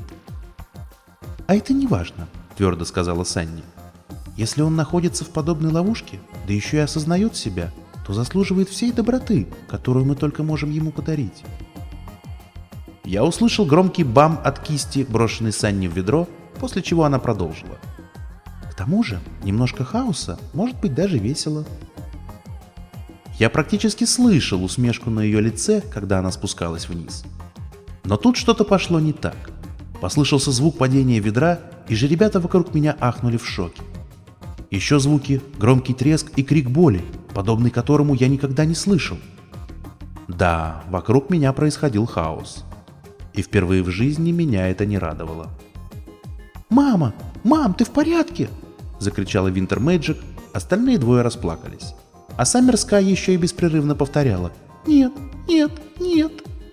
«А это не важно», — твердо сказала Санни. «Если он находится в подобной ловушке, да еще и осознает себя, то заслуживает всей доброты, которую мы только можем ему подарить». Я услышал громкий бам от кисти, брошенной Санни в ведро, после чего она продолжила. «К тому же, немножко хаоса может быть даже весело». Я практически слышал усмешку на ее лице, когда она спускалась вниз. Но тут что-то пошло не так. Послышался звук падения ведра, и же ребята вокруг меня ахнули в шоке. Еще звуки, громкий треск и крик боли, подобный которому я никогда не слышал. Да, вокруг меня происходил хаос. И впервые в жизни меня это не радовало. «Мама! Мам, ты в порядке?» — закричала Винтер Мэйджик, остальные двое расплакались. А Саммер Скай еще и беспрерывно повторяла: «Нет, нет, нет».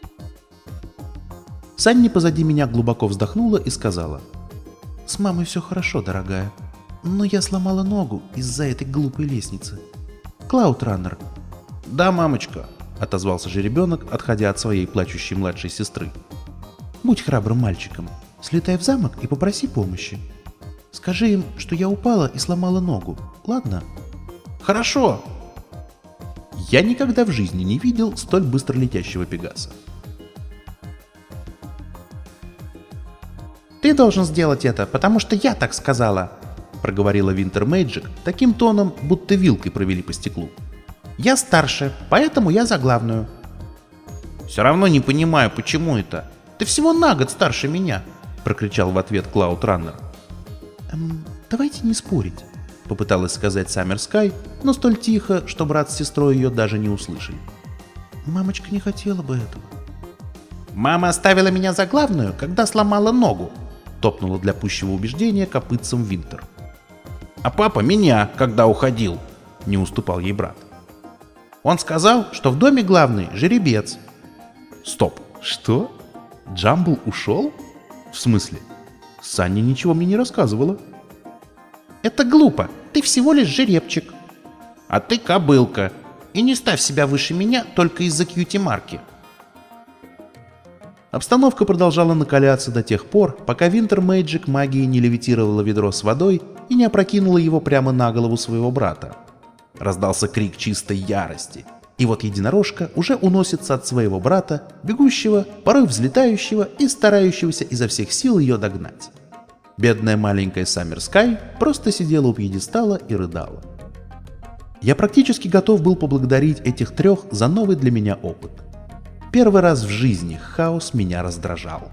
Санни позади меня глубоко вздохнула и сказала: «С мамой все хорошо, дорогая, но я сломала ногу из-за этой глупой лестницы. Клауд Раннер». «Да, мамочка», — отозвался жеребенок, отходя от своей плачущей младшей сестры. «Будь храбрым мальчиком. Слетай в замок и попроси помощи. Скажи им, что я упала и сломала ногу, ладно? Хорошо. Я никогда в жизни не видел столь быстро летящего пегаса. Ты должен сделать это, потому что я так сказала, проговорила Винтер Мэйджик таким тоном, будто вилкой провели по стеклу. Я старше, поэтому я за главную. Все равно не понимаю, почему это. Ты всего на год старше меня, прокричал в ответ Клауд Раннер. Эм, давайте не спорить, попыталась сказать Саммер Скай, но столь тихо, что брат с сестрой ее даже не услышали. Мамочка не хотела бы этого. Мама оставила меня за главную, когда сломала ногу, топнула для пущего убеждения копытцем Винтер. А папа меня, когда уходил, не уступал ей брат. Он сказал, что в доме главный жеребец. Стоп, что? Джамбл ушел? В смысле? Санни ничего мне не рассказывала. Это глупо, ты всего лишь жеребчик. А ты кобылка, и не ставь себя выше меня только из-за кьюти-марки. Обстановка продолжала накаляться до тех пор, пока Винтер Мэйджик магией не левитировала ведро с водой и не опрокинула его прямо на голову своего брата. Раздался крик чистой ярости, и вот единорожка уже уносится от своего брата, бегущего, порой взлетающего и старающегося изо всех сил ее догнать. Бедная маленькая Саммер Скай просто сидела у пьедестала и рыдала. Я практически готов был поблагодарить этих трех за новый для меня опыт. Первый раз в жизни хаос меня раздражал.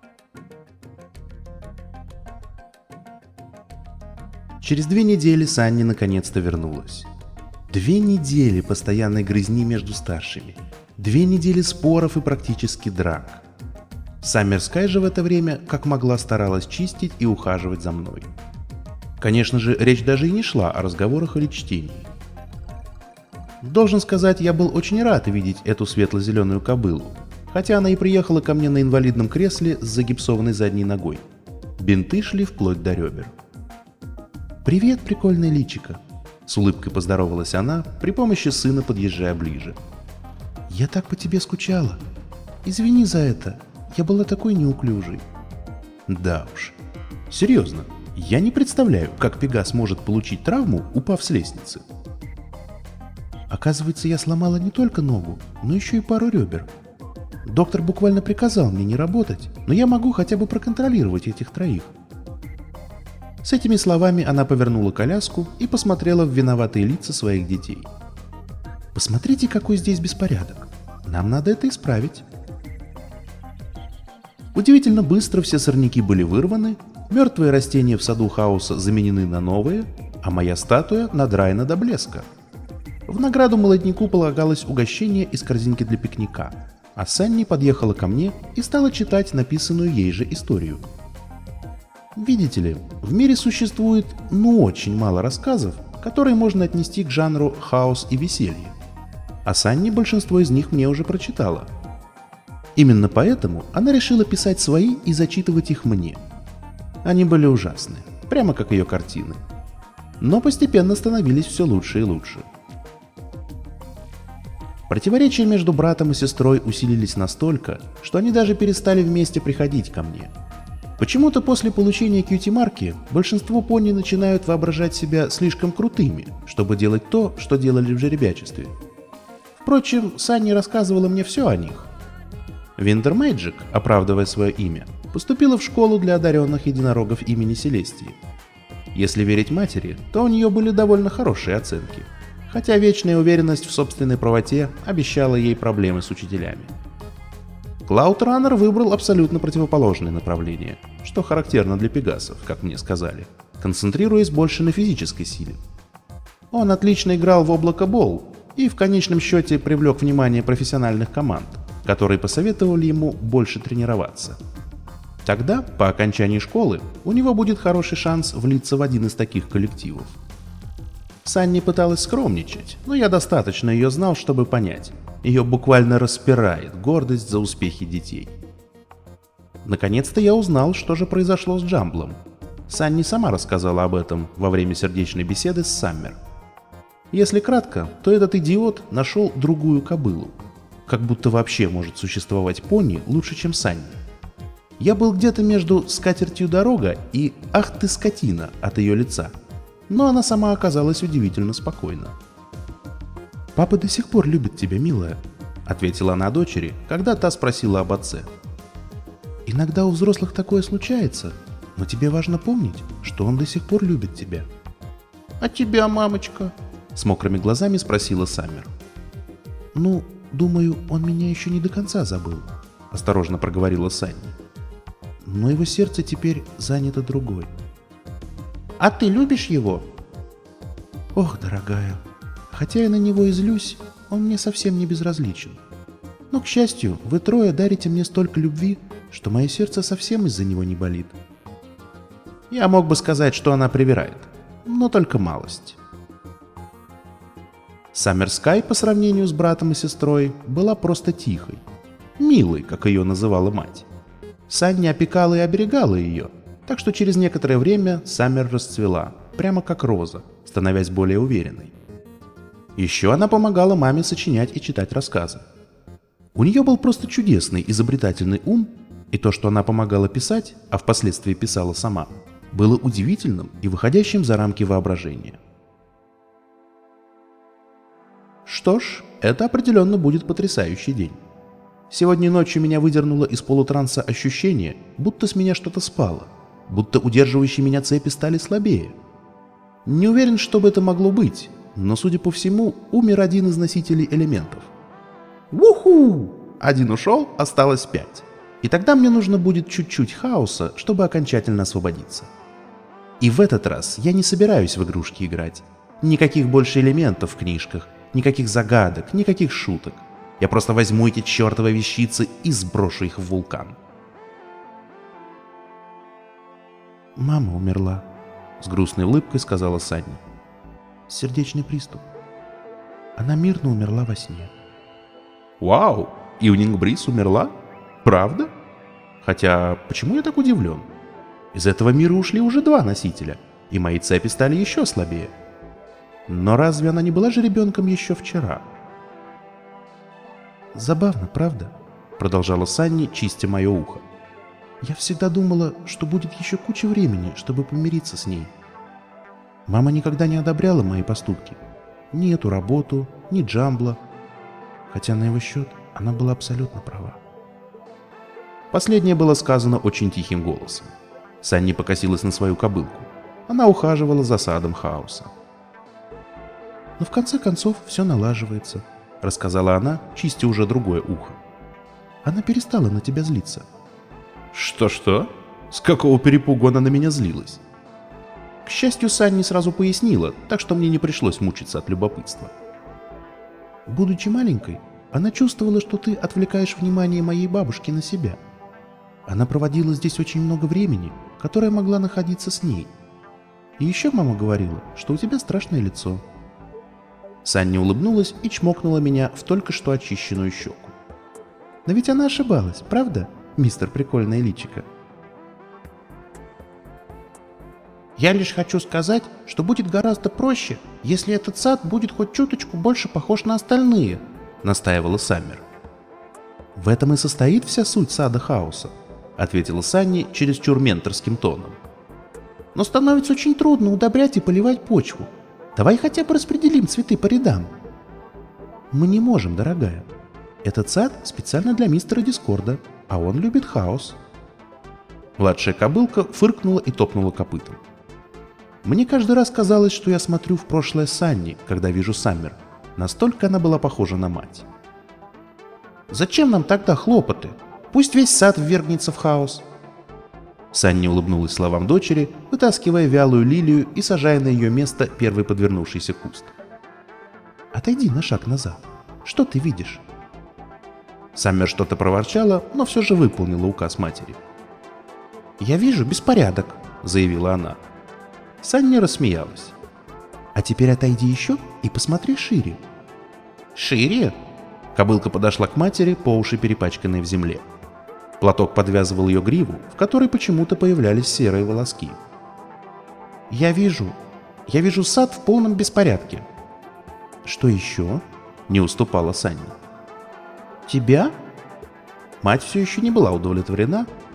Через две недели Санни наконец-то вернулась. Две недели постоянной грызни между старшими. Две недели споров и практически драк. Саммер Скай же в это время как могла старалась чистить и ухаживать за мной. Конечно же, речь даже и не шла о разговорах или чтении. Должен сказать, я был очень рад видеть эту светло-зеленую кобылу, хотя она и приехала ко мне на инвалидном кресле с загипсованной задней ногой. Бинты шли вплоть до ребер. «Привет, прикольное личико!» — с улыбкой поздоровалась она, при помощи сына подъезжая ближе. «Я так по тебе скучала. Извини за это, я была такой неуклюжей». Да уж. Серьезно, я не представляю, как Пегас может получить травму, упав с лестницы. Оказывается, я сломала не только ногу, но еще и пару ребер. Доктор буквально приказал мне не работать, но я могу хотя бы проконтролировать этих троих. С этими словами она повернула коляску и посмотрела в виноватые лица своих детей. Посмотрите, какой здесь беспорядок. Нам надо это исправить. Удивительно быстро все сорняки были вырваны, мертвые растения в саду хаоса заменены на новые, а моя статуя надраена до блеска. В награду молодняку полагалось угощение из корзинки для пикника, а Санни подъехала ко мне и стала читать написанную ей же историю. Видите ли, в мире существует ну очень мало рассказов, которые можно отнести к жанру хаос и веселье, а Санни большинство из них мне уже прочитала. Именно поэтому она решила писать свои и зачитывать их мне. Они были ужасны, прямо как ее картины, но постепенно становились все лучше и лучше. Противоречия между братом и сестрой усилились настолько, что они даже перестали вместе приходить ко мне. Почему-то после получения кьюти-марки большинство пони начинают воображать себя слишком крутыми, чтобы делать то, что делали в жеребячестве. Впрочем, Санни рассказывала мне все о них. Винтер Мэйджик, оправдывая свое имя, поступила в школу для одаренных единорогов имени Селестии. Если верить матери, то у нее были довольно хорошие оценки, хотя вечная уверенность в собственной правоте обещала ей проблемы с учителями. Клауд Раннер выбрал абсолютно противоположное направление, что характерно для пегасов, как мне сказали, концентрируясь больше на физической силе. Он отлично играл в облако-бол и в конечном счете привлек внимание профессиональных команд, которые посоветовали ему больше тренироваться. Тогда, по окончании школы, у него будет хороший шанс влиться в один из таких коллективов. Санни пыталась скромничать, но я достаточно ее знал, чтобы понять. Ее буквально распирает гордость за успехи детей. Наконец-то я узнал, что же произошло с Джамблом. Санни сама рассказала об этом во время сердечной беседы с Саммер. Если кратко, то этот идиот нашел другую кобылу. Как будто вообще может существовать пони лучше, чем Санни. Я был где-то между «скатертью дорога» и «ах ты скотина» от ее лица, но она сама оказалась удивительно спокойна. «Папа до сих пор любит тебя, милая», — ответила она дочери, когда та спросила об отце. «Иногда у взрослых такое случается, но тебе важно помнить, что он до сих пор любит тебя». «А тебя, мамочка?» — с мокрыми глазами спросила Саммер. «Ну, думаю, он меня еще не до конца забыл», — осторожно проговорила Санни. «Но его сердце теперь занято другой». «А ты любишь его?» «Ох, дорогая, хотя я на него и злюсь, он мне совсем не безразличен. Но, к счастью, вы трое дарите мне столько любви, что мое сердце совсем из-за него не болит». Я мог бы сказать, что она привирает, но только малость. Саммер Скай по сравнению с братом и сестрой была просто тихой, милой, как ее называла мать. Санни опекала и оберегала ее, так что через некоторое время Саммер расцвела, прямо как роза, становясь более уверенной. Еще она помогала маме сочинять и читать рассказы. У нее был просто чудесный изобретательный ум, и то, что она помогала писать, а впоследствии писала сама, было удивительным и выходящим за рамки воображения. Что ж, это определенно будет потрясающий день. Сегодня ночью меня выдернуло из полутранса ощущение, будто с меня что-то спало, будто удерживающие меня цепи стали слабее. Не уверен, что бы это могло быть, но, судя по всему, умер один из носителей элементов. Уху! Один ушел, осталось пять. И тогда мне нужно будет чуть-чуть хаоса, чтобы окончательно освободиться. И в этот раз я не собираюсь в игрушки играть. Никаких больше элементов в книжках, никаких загадок, никаких шуток. Я просто возьму эти чертовы вещицы и сброшу их в вулкан. «Мама умерла», — с грустной улыбкой сказала Санни. «Сердечный приступ. Она мирно умерла во сне». «Вау! Ивнинг Бриз умерла? Правда? Хотя, почему я так удивлен? Из этого мира ушли уже два носителя, и мои цепи стали еще слабее. Но разве она не была же ребенком еще вчера?» «Забавно, правда?» — продолжала Санни, чистя мое ухо. «Я всегда думала, что будет еще куча времени, чтобы помириться с ней. Мама никогда не одобряла мои поступки. Ни эту работу, ни Джамбла. Хотя на его счет она была абсолютно права». Последнее было сказано очень тихим голосом. Санни покосилась на свою кобылку. Она ухаживала за садом хаоса. «Но в конце концов все налаживается», — рассказала она, чистя уже другое ухо. «Она перестала на тебя злиться». «Что-что? С какого перепугу она на меня злилась?» К счастью, Санни сразу пояснила, так что мне не пришлось мучиться от любопытства. «Будучи маленькой, она чувствовала, что ты отвлекаешь внимание моей бабушки на себя. Она проводила здесь очень много времени, которое могла находиться с ней. И еще мама говорила, что у тебя страшное лицо». Санни улыбнулась и чмокнула меня в только что очищенную щеку. «Но ведь она ошибалась, правда, мистер Прикольное личико?» «Я лишь хочу сказать, что будет гораздо проще, если этот сад будет хоть чуточку больше похож на остальные», — настаивала Саммер. «В этом и состоит вся суть сада хаоса», — ответила Санни чересчур менторским тоном. «Но становится очень трудно удобрять и поливать почву. Давай хотя бы распределим цветы по рядам». «Мы не можем, дорогая. Этот сад специально для мистера Дискорда, а он любит хаос». Младшая кобылка фыркнула и топнула копытом. Мне каждый раз казалось, что я смотрю в прошлое Санни, когда вижу Саммер. Настолько она была похожа на мать. «Зачем нам тогда хлопоты? Пусть весь сад ввергнется в хаос». Санни улыбнулась словам дочери, вытаскивая вялую лилию и сажая на ее место первый подвернувшийся куст. «Отойди на шаг назад. Что ты видишь?» Саммер что-то проворчала, но все же выполнила указ матери. «Я вижу беспорядок», — заявила она. Санни рассмеялась. «А теперь отойди еще и посмотри шире». «Шире?» Кобылка подошла к матери, по уши перепачканной в земле. Платок подвязывал ее гриву, в которой почему-то появлялись серые волоски. «Я вижу. Я вижу сад в полном беспорядке». «Что еще?» — не уступала Санни. «Тебя?» Мать все еще не была удовлетворена,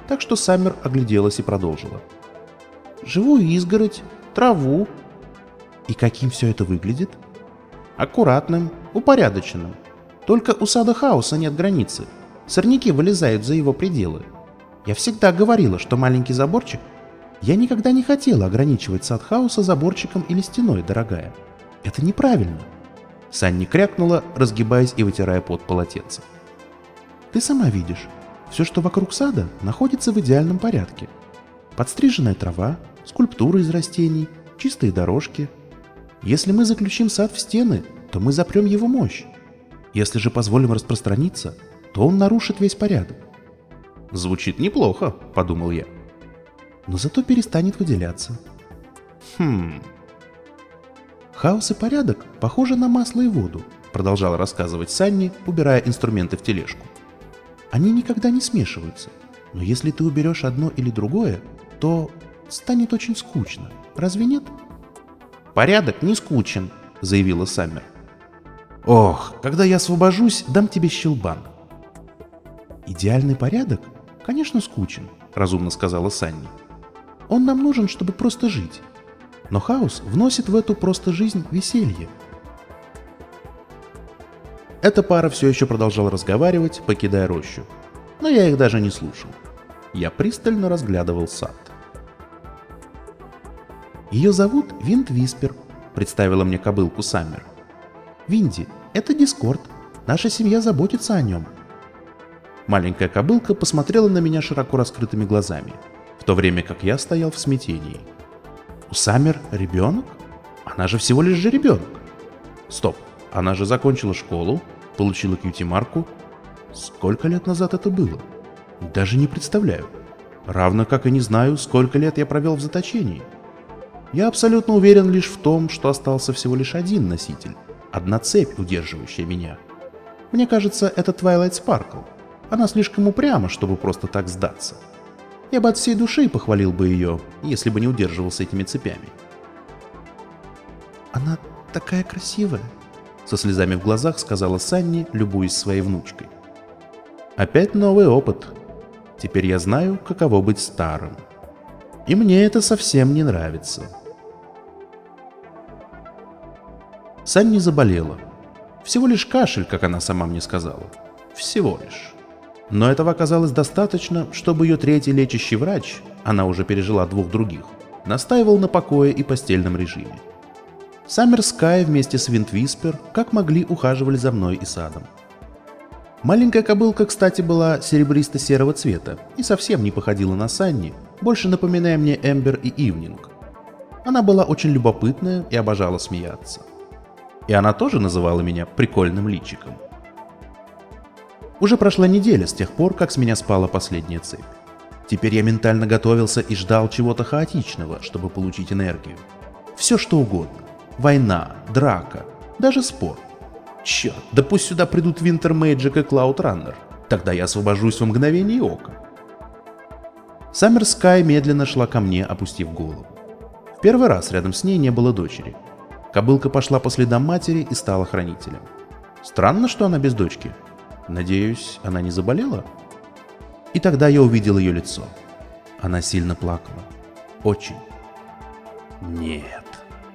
так что Саммер огляделась и продолжила. «Живую изгородь, траву». «И каким все это выглядит?» «Аккуратным, упорядоченным. Только у сада хаоса нет границы. Сорняки вылезают за его пределы. Я всегда говорила, что маленький заборчик... Я никогда не хотела ограничивать сад хаоса заборчиком или стеной, дорогая. Это неправильно». Санни крякнула, разгибаясь и вытирая пот полотенцем. «Ты сама видишь, все, что вокруг сада, находится в идеальном порядке. Подстриженная трава, скульптуры из растений, чистые дорожки. Если мы заключим сад в стены, то мы запрем его мощь. Если же позволим распространиться, то он нарушит весь порядок». «Звучит неплохо», — подумал я. «Но зато перестанет выделяться». «Хм...» «Хаос и порядок похожи на масло и воду», — продолжала рассказывать Санни, убирая инструменты в тележку. «Они никогда не смешиваются, но если ты уберешь одно или другое, то станет очень скучно, разве нет?» «Порядок не скучен», — заявила Саммер. «Ох, когда я освобожусь, дам тебе щелбан». «Идеальный порядок, конечно, скучен», — разумно сказала Санни. «Он нам нужен, чтобы просто жить. Но хаос вносит в эту просто жизнь веселье». Эта пара все еще продолжала разговаривать, покидая рощу. Но я их даже не слушал. Я пристально разглядывал сад. «Ее зовут Винд Виспер», — представила мне кобылку Саммер. «Винди, это Дискорд. Наша семья заботится о нем». Маленькая кобылка посмотрела на меня широко раскрытыми глазами, в то время как я стоял в смятении. «У Саммер ребенок? Она же всего лишь же ребенок. Стоп, она же закончила школу, получила кьюти-марку. Сколько лет назад это было? Даже не представляю. Равно как и не знаю, сколько лет я провел в заточении. Я абсолютно уверен лишь в том, что остался всего лишь один носитель, одна цепь, удерживающая меня. Мне кажется, это Twilight Sparkle. Она слишком упряма, чтобы просто так сдаться. Я бы от всей души похвалил бы ее, если бы не удерживался этими цепями». «Она такая красивая», — со слезами в глазах сказала Санни, любуясь своей внучкой. «Опять новый опыт. Теперь я знаю, каково быть старым. И мне это совсем не нравится». Санни заболела. Всего лишь кашель, как она сама мне сказала. Всего лишь. Но этого оказалось достаточно, чтобы ее третий лечащий врач, она уже пережила двух других, настаивал на покое и постельном режиме. Саммер Скай вместе с Винд Виспер как могли ухаживали за мной и садом. Маленькая кобылка, кстати, была серебристо-серого цвета и совсем не походила на Санни, больше напоминая мне Эмбер и Ивнинг. Она была очень любопытная и обожала смеяться. И она тоже называла меня прикольным личиком. Уже прошла неделя с тех пор, как с меня спала последняя цепь. Теперь я ментально готовился и ждал чего-то хаотичного, чтобы получить энергию. Все что угодно. Война, драка, даже спор. Черт, да пусть сюда придут Винтер Мэйджик и Клауд Раннер. Тогда я освобожусь во мгновение ока. Саммер Скай медленно шла ко мне, опустив голову. В первый раз рядом с ней не было дочери. Кобылка пошла по следам матери и стала хранителем. Странно, что она без дочки. Надеюсь, она не заболела? И тогда я увидел ее лицо. Она сильно плакала. Очень. Нет.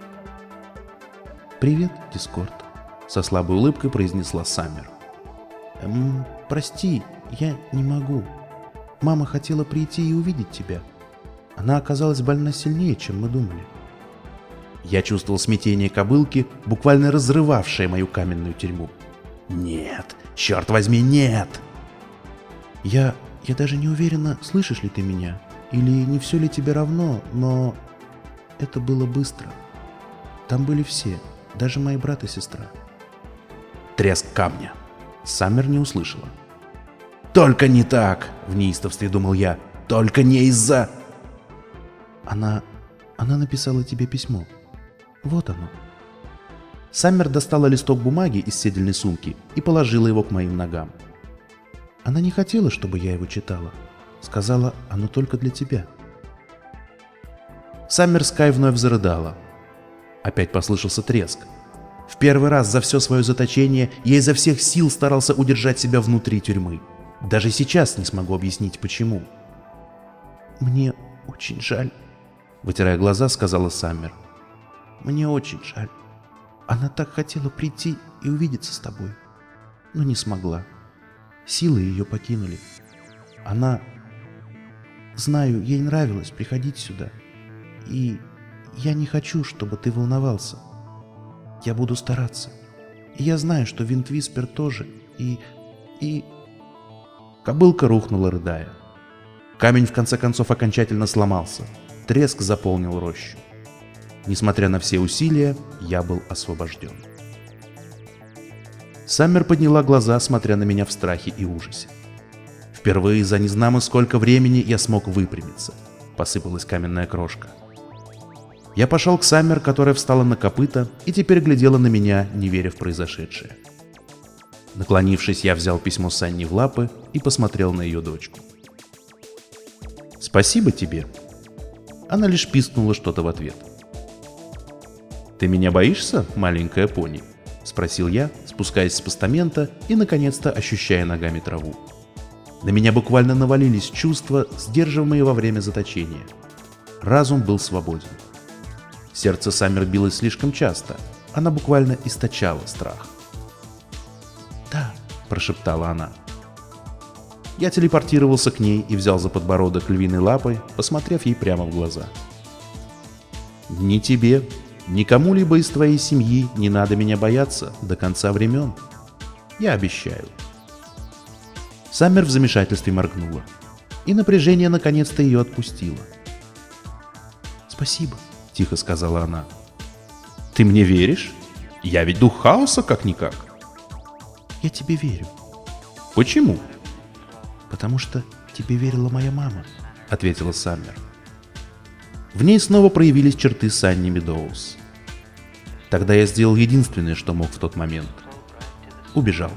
«Привет, Дискорд», — со слабой улыбкой произнесла Саммер. «Эм, прости, я не могу. Мама хотела прийти и увидеть тебя. Она оказалась больна сильнее, чем мы думали». Я чувствовал смятение кобылки, буквально разрывавшее мою каменную тюрьму. «Нет, черт возьми, нет!» Я... я даже не уверена, слышишь ли ты меня, или не все ли тебе равно, но... это было быстро. Там были все, даже мои брат и сестра. Треск камня. Саммер не услышала. «Только не так!» — в неистовстве думал я. «Только не из-за...» Она... она написала тебе письмо. Вот оно. Саммер достала листок бумаги из седельной сумки и положила его к моим ногам. Она не хотела, чтобы я его читала. Сказала, оно только для тебя. Саммер Скай вновь зарыдала. Опять послышался треск. В первый раз за все свое заточение я изо всех сил старался удержать себя внутри тюрьмы. Даже сейчас не смогу объяснить, почему. «Мне очень жаль», — вытирая глаза, сказала Саммер. «Мне очень жаль. Она так хотела прийти и увидеться с тобой, но не смогла. Силы ее покинули. Она... Знаю, ей нравилось приходить сюда. И я не хочу, чтобы ты волновался. Я буду стараться. И я знаю, что Винтвиспер тоже. И... и...» Кобылка рухнула, рыдая. Камень в конце концов окончательно сломался. Треск заполнил рощу. Несмотря на все усилия, я был освобожден. Саммер подняла глаза, смотря на меня в страхе и ужасе. Впервые за незнамо сколько времени я смог выпрямиться. Посыпалась каменная крошка. Я пошел к Саммер, которая встала на копыта и теперь глядела на меня, не веря в произошедшее. Наклонившись, я взял письмо Санни в лапы и посмотрел на ее дочку. «Спасибо тебе». Она лишь пискнула что-то в ответ. «Ты меня боишься, маленькая пони?» — спросил я, спускаясь с постамента и, наконец-то, ощущая ногами траву. На меня буквально навалились чувства, сдерживаемые во время заточения. Разум был свободен. Сердце Саммер билось слишком часто. Она буквально источала страх. «Да», — прошептала она. Я телепортировался к ней и взял за подбородок львиной лапой, посмотрев ей прямо в глаза. «Ни тебе, ни кому-либо из твоей семьи не надо меня бояться до конца времен. Я обещаю». Саммер в замешательстве моргнула, и напряжение наконец-то ее отпустило. «Спасибо», — тихо сказала она. «Ты мне веришь? Я ведь дух хаоса как-никак». «Я тебе верю». «Почему?» «Потому что тебе верила моя мама», — ответила Саммер. В ней снова проявились черты Санни Медоуз. Тогда я сделал единственное, что мог в тот момент. Убежал.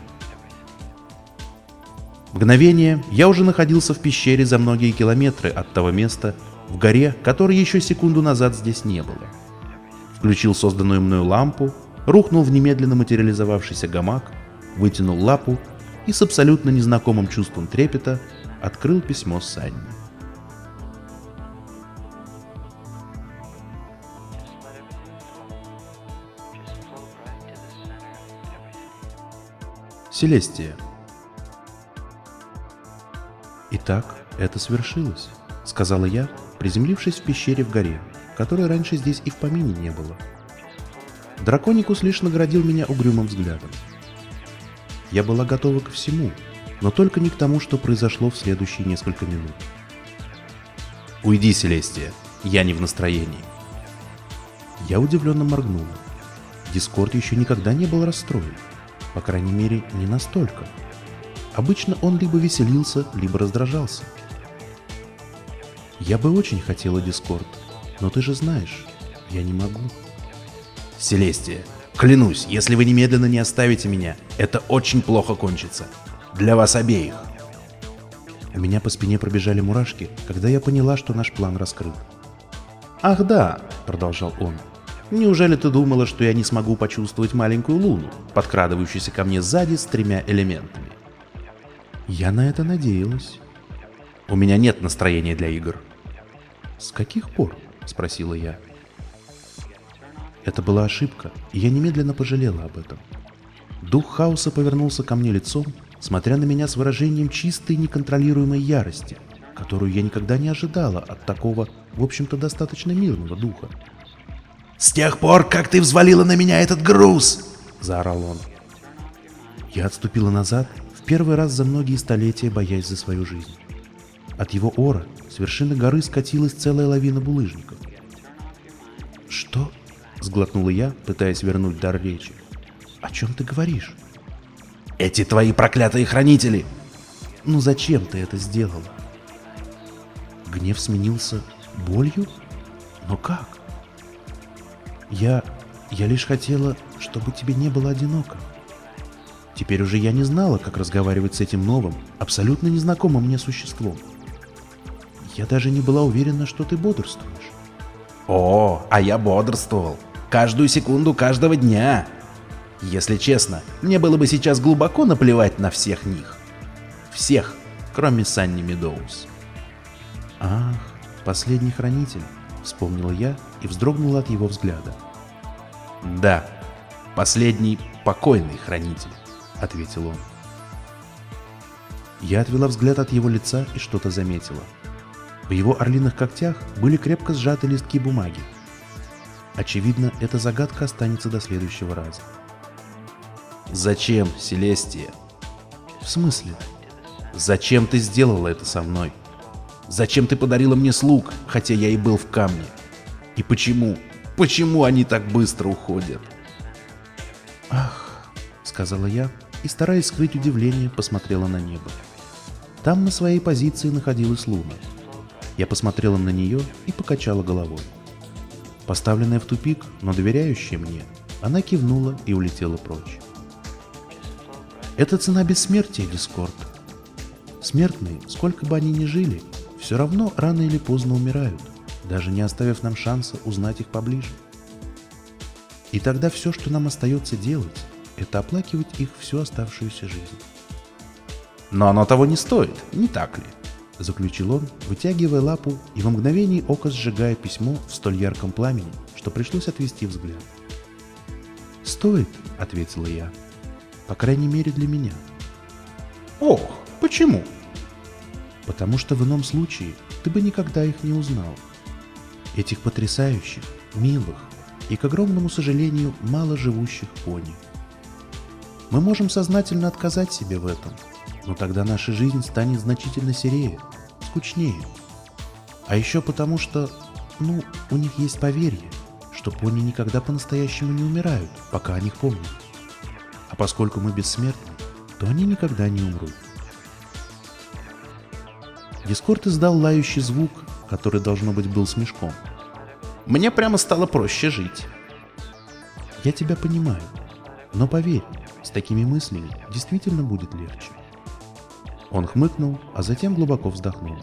Мгновение я уже находился в пещере за многие километры от того места, в горе, которой еще секунду назад здесь не было. Включил созданную мною лампу, рухнул в немедленно материализовавшийся гамак, вытянул лапу и с абсолютно незнакомым чувством трепета открыл письмо Санни. Селестия. «Итак, это свершилось», — сказала я, приземлившись в пещере в горе, которой раньше здесь и в помине не было. Драконикус лишь наградил меня угрюмым взглядом. Я была готова ко всему, но только не к тому, что произошло в следующие несколько минут. «Уйди, Селестия, я не в настроении». Я удивленно моргнула. Дискорд еще никогда не был расстроен. По крайней мере, не настолько. Обычно он либо веселился, либо раздражался. «Я бы очень хотела Дискорд, но ты же знаешь, я не могу». «Селестия, клянусь, если вы немедленно не оставите меня, это очень плохо кончится. Для вас обеих». У меня по спине пробежали мурашки, когда я поняла, что наш план раскрыт. «Ах да», — продолжал он, — «неужели ты думала, что я не смогу почувствовать маленькую луну, подкрадывающуюся ко мне сзади с тремя элементами?» Я на это надеялась. «У меня нет настроения для игр». «С каких пор?» — спросила я. Это была ошибка, и я немедленно пожалела об этом. Дух хаоса повернулся ко мне лицом, смотря на меня с выражением чистой неконтролируемой ярости, которую я никогда не ожидала от такого, в общем-то, достаточно мирного духа. «С тех пор, как ты взвалила на меня этот груз!» — заорал он. Я отступила назад, в первый раз за многие столетия боясь за свою жизнь. От его ора с вершины горы скатилась целая лавина булыжников. «Что?» — сглотнула я, пытаясь вернуть дар речи. «О чем ты говоришь?» «Эти твои проклятые хранители!» «Ну зачем ты это сделала?» Гнев сменился болью? Но как? Я... я лишь хотела, чтобы тебе не было одиноко. Теперь уже я не знала, как разговаривать с этим новым, абсолютно незнакомым мне существом. Я даже не была уверена, что ты бодрствуешь. «О, а я бодрствовал. Каждую секунду каждого дня. Если честно, мне было бы сейчас глубоко наплевать на всех них. Всех, кроме Санни Медоуз». «Ах, Последний хранитель, вспомнила я и вздрогнула от его взгляда. Да, последний покойный хранитель, ответил он. Я отвела взгляд от его лица и что-то заметила. В его орлиных когтях были крепко сжаты листки бумаги. Очевидно, эта загадка останется до следующего раза. Зачем, Селестия? В смысле? Зачем ты сделала это со мной? Зачем ты подарила мне слуг, хотя я и был в камне? И почему? Почему они так быстро уходят? Ах, сказала я и, стараясь скрыть удивление, посмотрела на небо. Там на своей позиции находилась Луна. Я посмотрела на нее и покачала головой. Поставленная в тупик, но доверяющая мне, она кивнула и улетела прочь. Это цена бессмертия, Дискорд. Смертные, сколько бы они ни жили, все равно рано или поздно умирают, даже не оставив нам шанса узнать их поближе. И тогда все, что нам остается делать, это оплакивать их всю оставшуюся жизнь. Но оно того не стоит, не так ли? Заключил он, вытягивая лапу и во мгновение ока сжигая письмо в столь ярком пламени, что пришлось отвести взгляд. «Стоит», — ответила я, — «по крайней мере для меня». «Ох, почему?» «Потому что в ином случае ты бы никогда их не узнал. Этих потрясающих, милых и, к огромному сожалению, мало живущих пони. Мы можем сознательно отказать себе в этом, но тогда наша жизнь станет значительно серее, скучнее. А еще потому что, ну, у них есть поверье, что пони никогда по-настоящему не умирают, пока о них помнят. А поскольку мы бессмертны, то они никогда не умрут». Дискорд издал лающий звук, который, должно быть, был смешком. «Мне прямо стало проще жить». «Я тебя понимаю, но поверь, с такими мыслями действительно будет легче». Он хмыкнул, а затем глубоко вздохнул.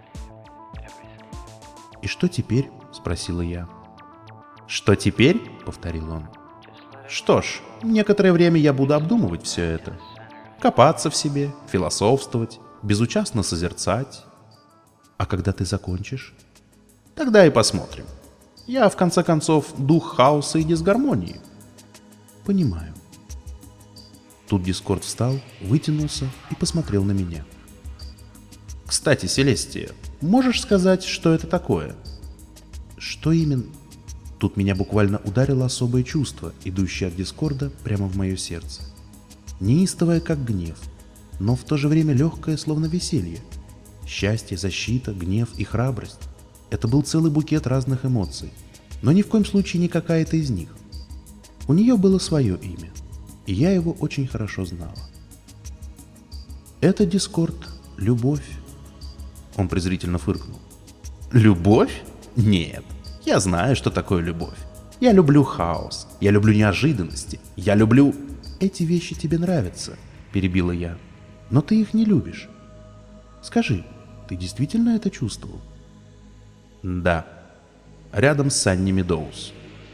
«И что теперь?» — спросила я. «Что теперь?» — повторил он. «Что ж, некоторое время я буду обдумывать все это. Копаться в себе, философствовать, безучастно созерцать. А когда ты закончишь?» «Тогда и посмотрим. Я, в конце концов, дух хаоса и дисгармонии». «Понимаю». Тут Дискорд встал, вытянулся и посмотрел на меня. «Кстати, Селестия, можешь сказать, что это такое?» «Что именно?» Тут меня буквально ударило особое чувство, идущее от Дискорда прямо в мое сердце. Неистовое, как гнев, но в то же время легкое, словно веселье. Счастье, защита, гнев и храбрость — это был целый букет разных эмоций, но ни в коем случае не какая-то из них. У нее было свое имя, и я его очень хорошо знала. «Это, Дискорд, любовь», — он презрительно фыркнул. «Любовь? Нет. Я знаю, что такое любовь. Я люблю хаос, я люблю неожиданности, я люблю...» «Эти вещи тебе нравятся», — перебила я, — «но ты их не любишь. Скажи, ты действительно это чувствовал?» «Да. Рядом с Санни Медоуз».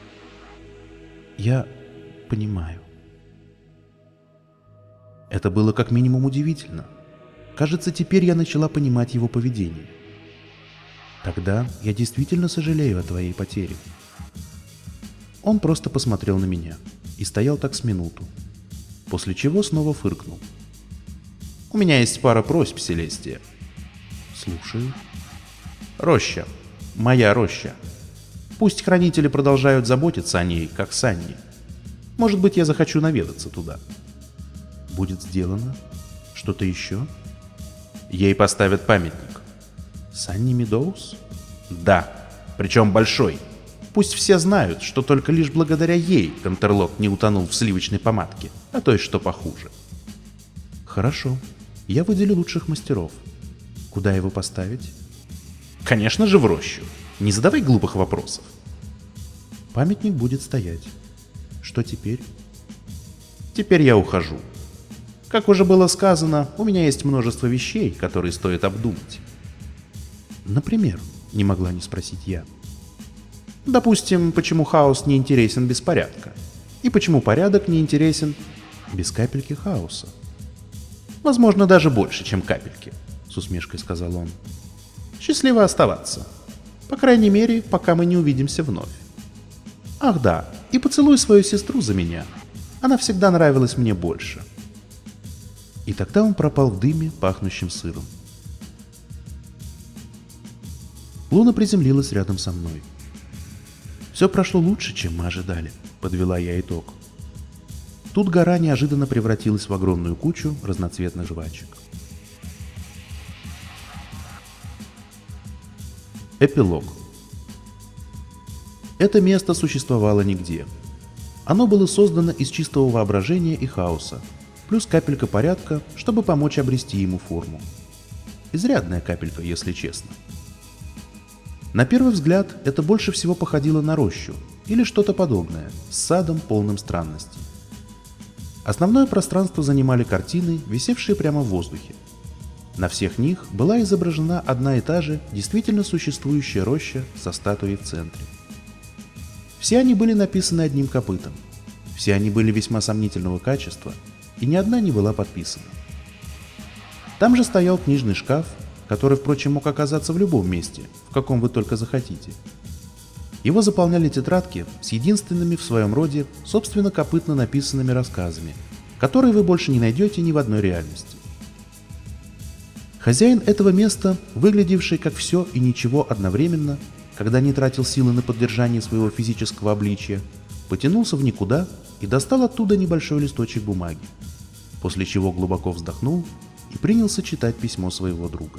«Я понимаю». Это было как минимум удивительно. Кажется, теперь я начала понимать его поведение. «Тогда я действительно сожалею о твоей потере». Он просто посмотрел на меня и стоял так с минуту, после чего снова фыркнул. «У меня есть пара просьб, Селестия». «Слушаю». «Роща. Моя роща. Пусть хранители продолжают заботиться о ней, как Санни. Может быть, я захочу наведаться туда». «Будет сделано. Что-то еще?» «Ей поставят памятник». «Санни Медоуз?» «Да. Причем большой. Пусть все знают, что только лишь благодаря ей Тентерлок не утонул в сливочной помадке, а то и что похуже». «Хорошо. Я выделю лучших мастеров. Куда его поставить?» «Конечно же в рощу. Не задавай глупых вопросов». «Памятник будет стоять. Что теперь?» «Теперь я ухожу. Как уже было сказано, у меня есть множество вещей, которые стоит обдумать». «Например?» — не могла не спросить я. «Допустим, почему хаос не интересен без порядка? И почему порядок не интересен без капельки хаоса?» «Возможно, даже больше, чем капельки», — с усмешкой сказал он. «Счастливо оставаться». По крайней мере, пока мы не увидимся вновь. Ах да, и поцелуй свою сестру за меня. Она всегда нравилась мне больше». И тогда он пропал в дыме, пахнущем сыром. Луна приземлилась рядом со мной. «Все прошло лучше, чем мы ожидали», — подвела я итог. Тут гора неожиданно превратилась в огромную кучу разноцветных жвачек. Эпилог. Это место существовало нигде. Оно было создано из чистого воображения и хаоса, плюс капелька порядка, чтобы помочь обрести ему форму. Изрядная капелька, если честно. На первый взгляд это больше всего походило на рощу или что-то подобное, с садом, полным странностей. Основное пространство занимали картины, висевшие прямо в воздухе. На всех них была изображена одна и та же действительно существующая роща со статуей в центре. Все они были написаны одним копытом. Все они были весьма сомнительного качества, и ни одна не была подписана. Там же стоял книжный шкаф, который, впрочем, мог оказаться в любом месте, в каком вы только захотите. Его заполняли тетрадки с единственными в своем роде собственно копытно написанными рассказами, которые вы больше не найдете ни в одной реальности. Хозяин этого места, выглядевший как все и ничего одновременно, когда не тратил силы на поддержание своего физического обличия, потянулся в никуда и достал оттуда небольшой листочек бумаги, после чего глубоко вздохнул и принялся читать письмо своего друга.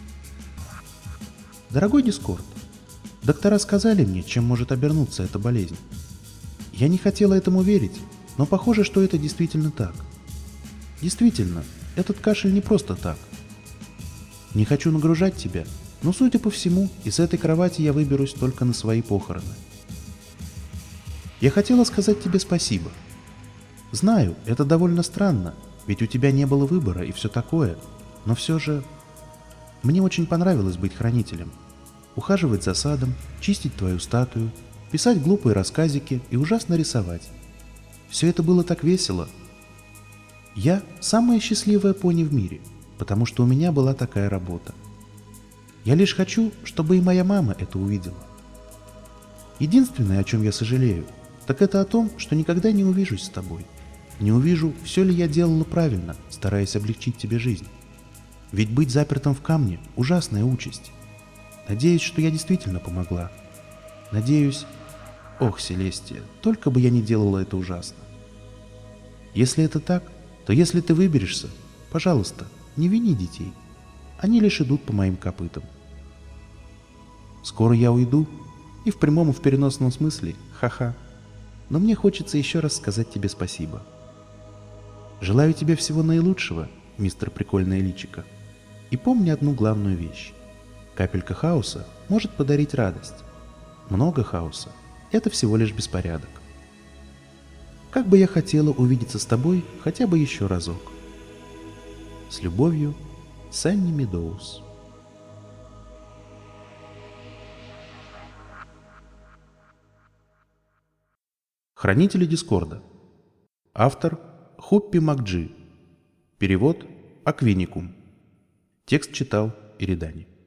«Дорогой Дискорд, доктора сказали мне, чем может обернуться эта болезнь. Я не хотела этому верить, но похоже, что это действительно так. Действительно, этот кашель не просто так. Не хочу нагружать тебя, но, судя по всему, из этой кровати я выберусь только на свои похороны. Я хотела сказать тебе спасибо. Знаю, это довольно странно, ведь у тебя не было выбора и все такое, но все же... Мне очень понравилось быть хранителем. Ухаживать за садом, чистить твою статую, писать глупые рассказики и ужасно рисовать. Все это было так весело. Я самая счастливая пони в мире, потому что у меня была такая работа. Я лишь хочу, чтобы и моя мама это увидела. Единственное, о чем я сожалею, так это о том, что никогда не увижусь с тобой. Не увижу, все ли я делала правильно, стараясь облегчить тебе жизнь. Ведь быть запертым в камне – ужасная участь. Надеюсь, что я действительно помогла. Надеюсь... Ох, Селестия, только бы я не делала это ужасно. Если это так, то если ты выберешься, пожалуйста, не вини детей. Они лишь идут по моим копытам. Скоро я уйду, и в прямом и в переносном смысле, ха-ха. Но мне хочется еще раз сказать тебе спасибо. Желаю тебе всего наилучшего, мистер Прикольное Личико. И помни одну главную вещь. Капелька хаоса может подарить радость. Много хаоса – это всего лишь беспорядок. Как бы я хотела увидеться с тобой хотя бы еще разок. С любовью, Санни Медоуз. Хранители Дискорда. Автор – Хуппи Макджи. Перевод – Аквиникум. Текст читал Иридани.